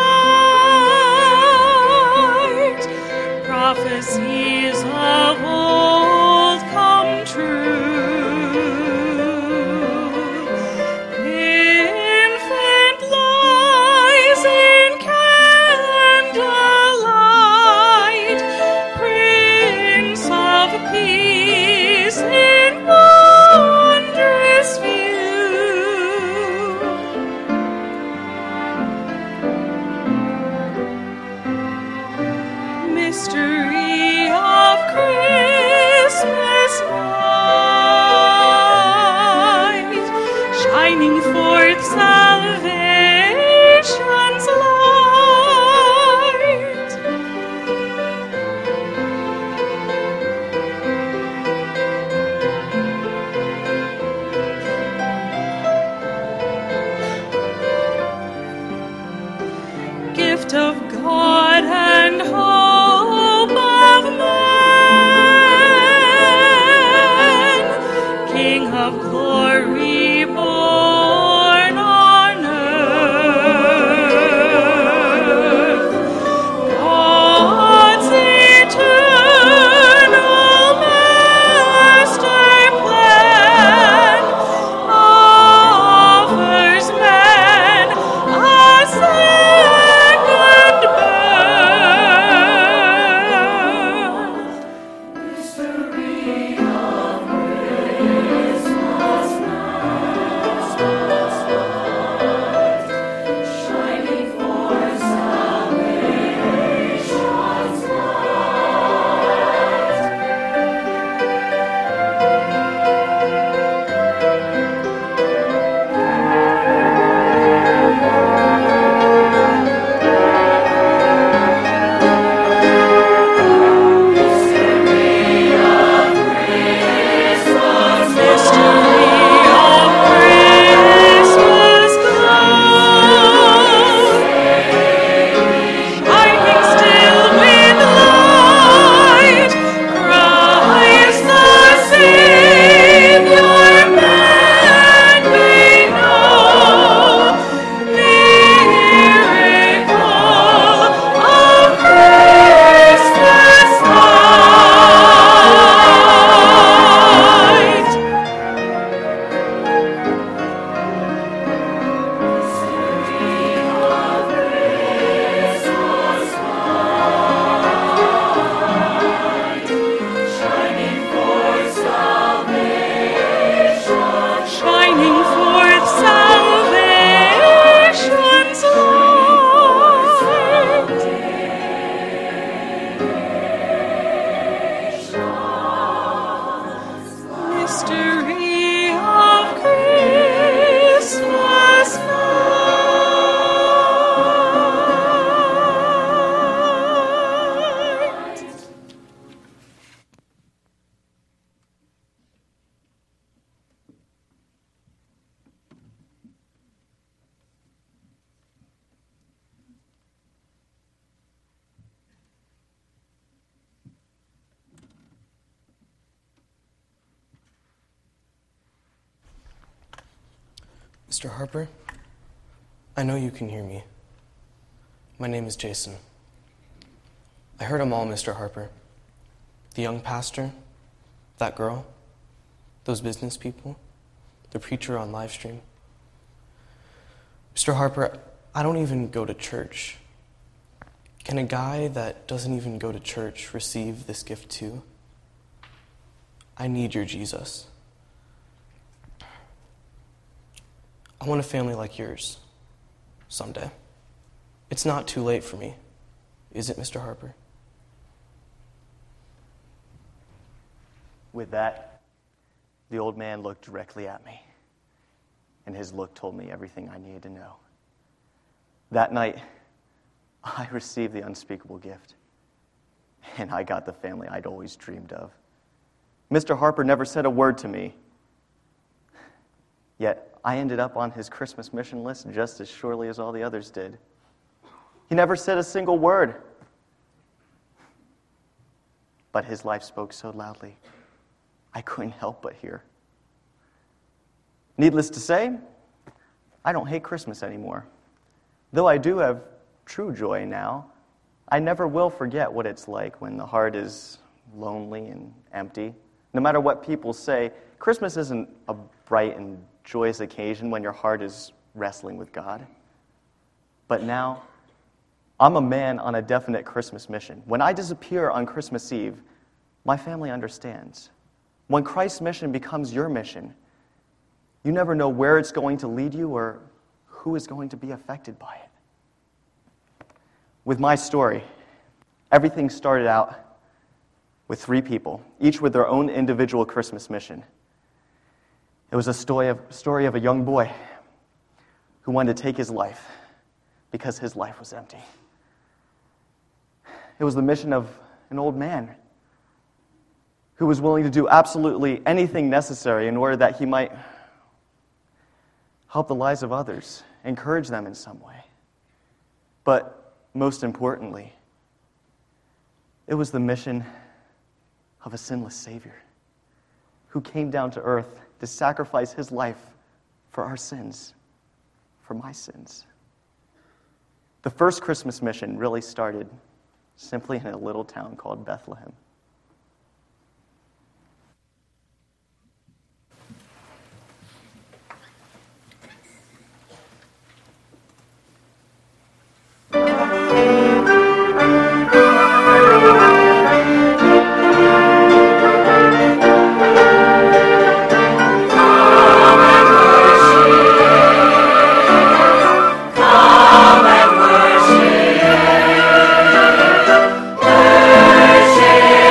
night, prophecies of old come true. Infant lies in candlelight, Prince of Peace in wondrous view. Mystery of Christmas night. Mister Harper, I know you can hear me. My name is Jason. I heard them all, Mister Harper. The young pastor, that girl, those business people, the preacher on live stream. Mister Harper, I don't even go to church. Can a guy that doesn't even go to church receive this gift too? I need your Jesus. I want a family like yours someday. It's not too late for me, is it, Mister Harper? With that, the old man looked directly at me, and his look told me everything I needed to know. That night, I received the unspeakable gift, and I got the family I'd always dreamed of. Mister Harper never said a word to me, yet I ended up on his Christmas mission list just as surely as all the others did. He never said a single word, but his life spoke so loudly, I couldn't help but hear. Needless to say, I don't hate Christmas anymore. Though I do have true joy now, I never will forget what it's like when the heart is lonely and empty. No matter what people say, Christmas isn't a bright and joyous occasion when your heart is wrestling with God. But now, I'm a man on a definite Christmas mission. When I disappear on Christmas Eve, my family understands. When Christ's mission becomes your mission, you never know where it's going to lead you or who is going to be affected by it. With my story, everything started out with three people, each with their own individual Christmas mission. It was a story of, story of a young boy who wanted to take his life because his life was empty. It was the mission of an old man who was willing to do absolutely anything necessary in order that he might help the lives of others, encourage them in some way. But most importantly, it was the mission of a sinless Savior who came down to earth to sacrifice his life for our sins, for my sins. The first Christmas mission really started simply in a little town called Bethlehem. Worship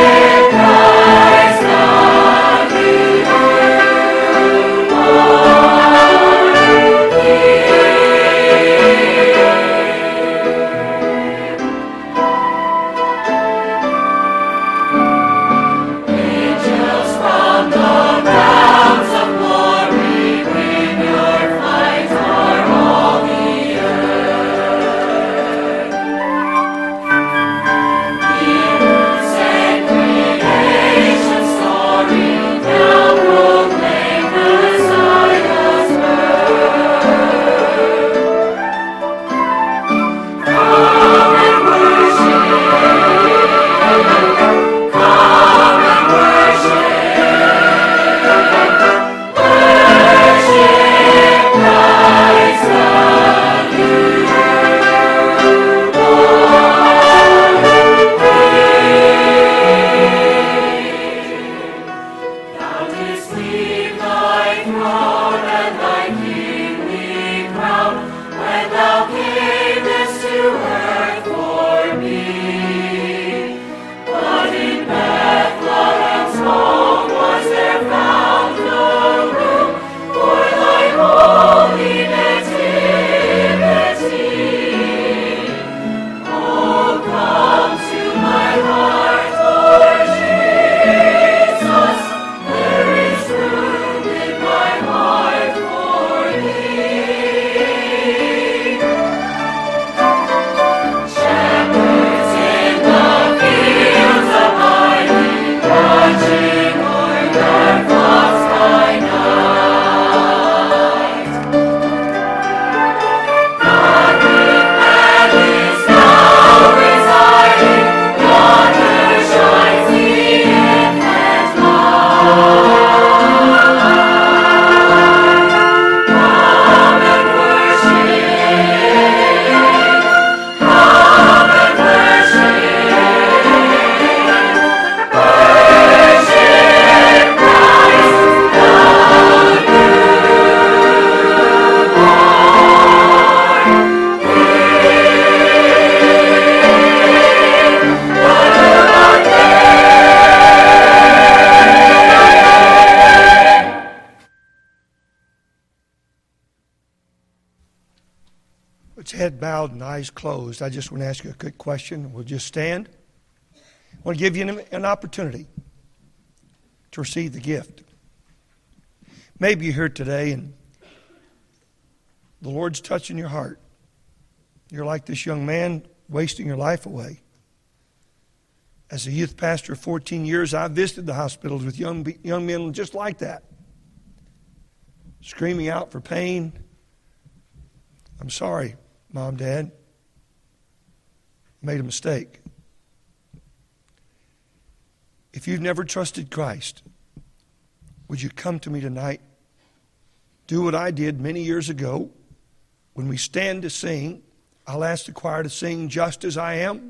With head bowed and eyes closed, I just want to ask you a quick question. We'll just stand. I want to give you an, an opportunity to receive the gift. Maybe you're here today and the Lord's touching your heart. You're like this young man wasting your life away. As a youth pastor of fourteen years, I visited the hospitals with young young men just like that, screaming out for pain. I'm sorry, Mom, Dad. I made a mistake. If you've never trusted Christ, would you come to me tonight? Do what I did many years ago. When we stand to sing, I'll ask the choir to sing Just As I Am.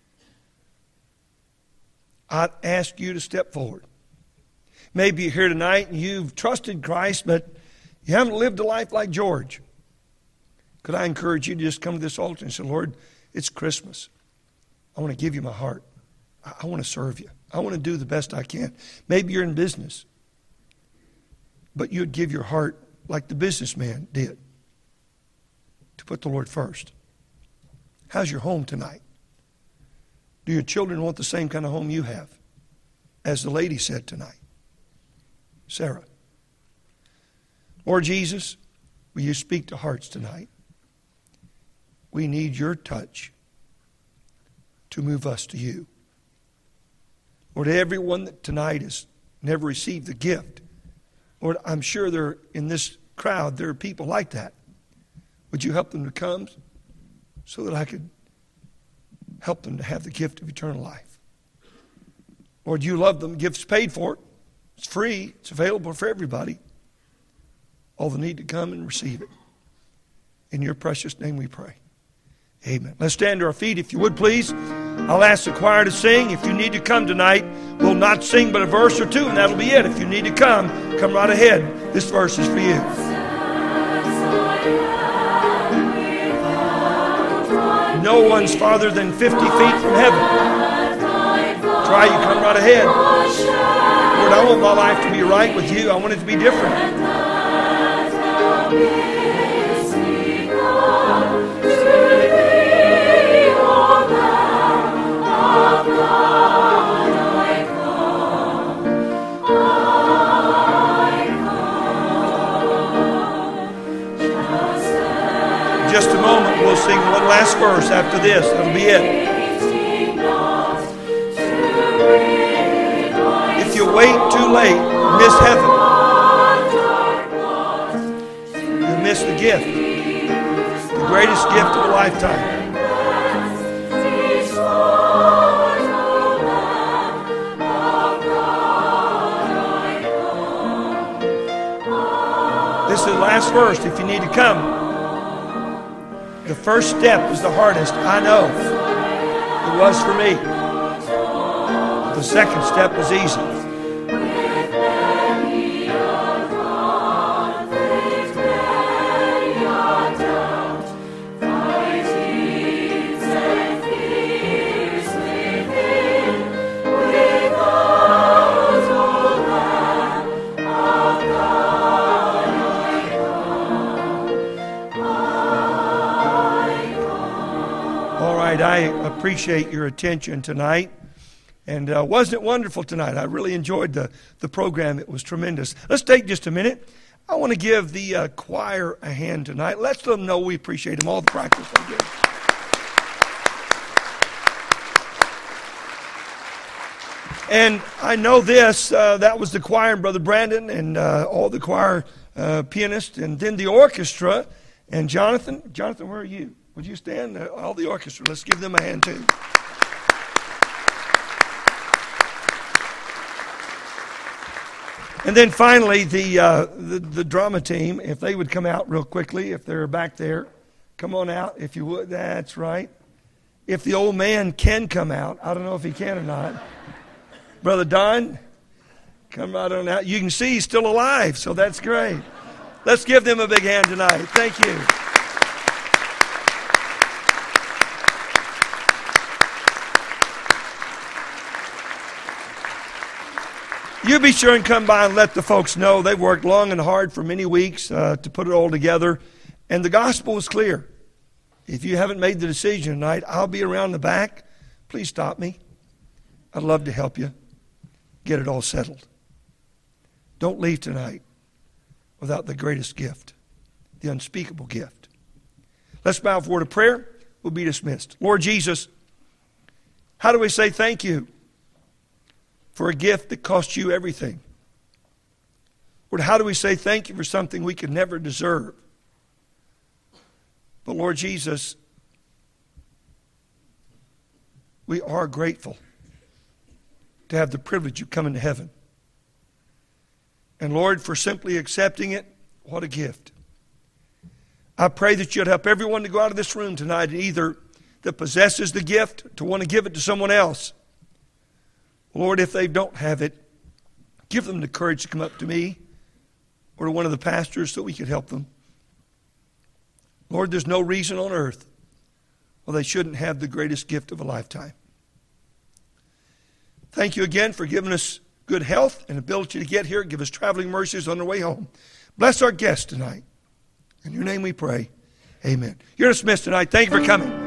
I'd ask you to step forward. Maybe you're here tonight and you've trusted Christ, but you haven't lived a life like George. Could I encourage you to just come to this altar and say, Lord, it's Christmas. I want to give you my heart. I want to serve you. I want to do the best I can. Maybe you're in business, but you'd give your heart like the businessman did, to put the Lord first. How's your home tonight? Do your children want the same kind of home you have? As the lady said tonight, Sarah. Lord Jesus, will you speak to hearts tonight? We need your touch to move us to you. Lord, everyone that tonight has never received the gift, Lord, I'm sure there in this crowd there are people like that. Would you help them to come so that I could help them to have the gift of eternal life? Lord, you love them. The gift's paid for it. It's free. It's available for everybody. All the need to come and receive it. In your precious name we pray. Amen. Let's stand to our feet if you would, please. I'll ask the choir to sing. If you need to come tonight, we'll not sing but a verse or two, and that'll be it. If you need to come, come right ahead. This verse is for you. No one's farther than fifty feet from heaven. Try, you come right ahead. Lord, I want my life to be right with you. I want it to be different. Just a moment, we'll sing one last verse after this. That'll be it. If you wait too late, you miss heaven. You miss the gift. The greatest gift of a lifetime. This is the last verse if you need to come. The first step is the hardest, I know. It was for me. The second step was easy. I appreciate your attention tonight. And uh, wasn't it wonderful tonight? I really enjoyed the, the program. It was tremendous. Let's take just a minute. I want to give the uh, choir a hand tonight. Let them know we appreciate them, all the practice they did. And I know this, uh, that was the choir and Brother Brandon and uh, all the choir uh, pianists, and then the orchestra. And Jonathan, Jonathan, where are you? Would you stand? Uh, all the orchestra, let's give them a hand too. And then finally, the, uh, the the drama team, if they would come out real quickly, if they're back there, come on out, if you would. That's right. If the old man can come out, I don't know if he can or not. Brother Don, come right on out. You can see he's still alive, so that's great. Let's give them a big hand tonight. Thank you. You be sure and come by and let the folks know. They've worked long and hard for many weeks uh, to put it all together. And the gospel is clear. If you haven't made the decision tonight, I'll be around the back. Please stop me. I'd love to help you get it all settled. Don't leave tonight without the greatest gift, the unspeakable gift. Let's bow for a word of prayer. We'll be dismissed. Lord Jesus, how do we say thank you for a gift that cost you everything? Lord, how do we say thank you for something we could never deserve? But Lord Jesus, we are grateful to have the privilege of coming to heaven. And Lord, for simply accepting it, what a gift. I pray that you'd help everyone to go out of this room tonight, either that possesses the gift to want to give it to someone else. Lord, if they don't have it, give them the courage to come up to me or to one of the pastors so we could help them. Lord, there's no reason on earth why they shouldn't have the greatest gift of a lifetime. Thank you again for giving us good health and ability to get here. Give us traveling mercies on our way home. Bless our guests tonight. In your name we pray. Amen. You're dismissed tonight. Thank you for coming.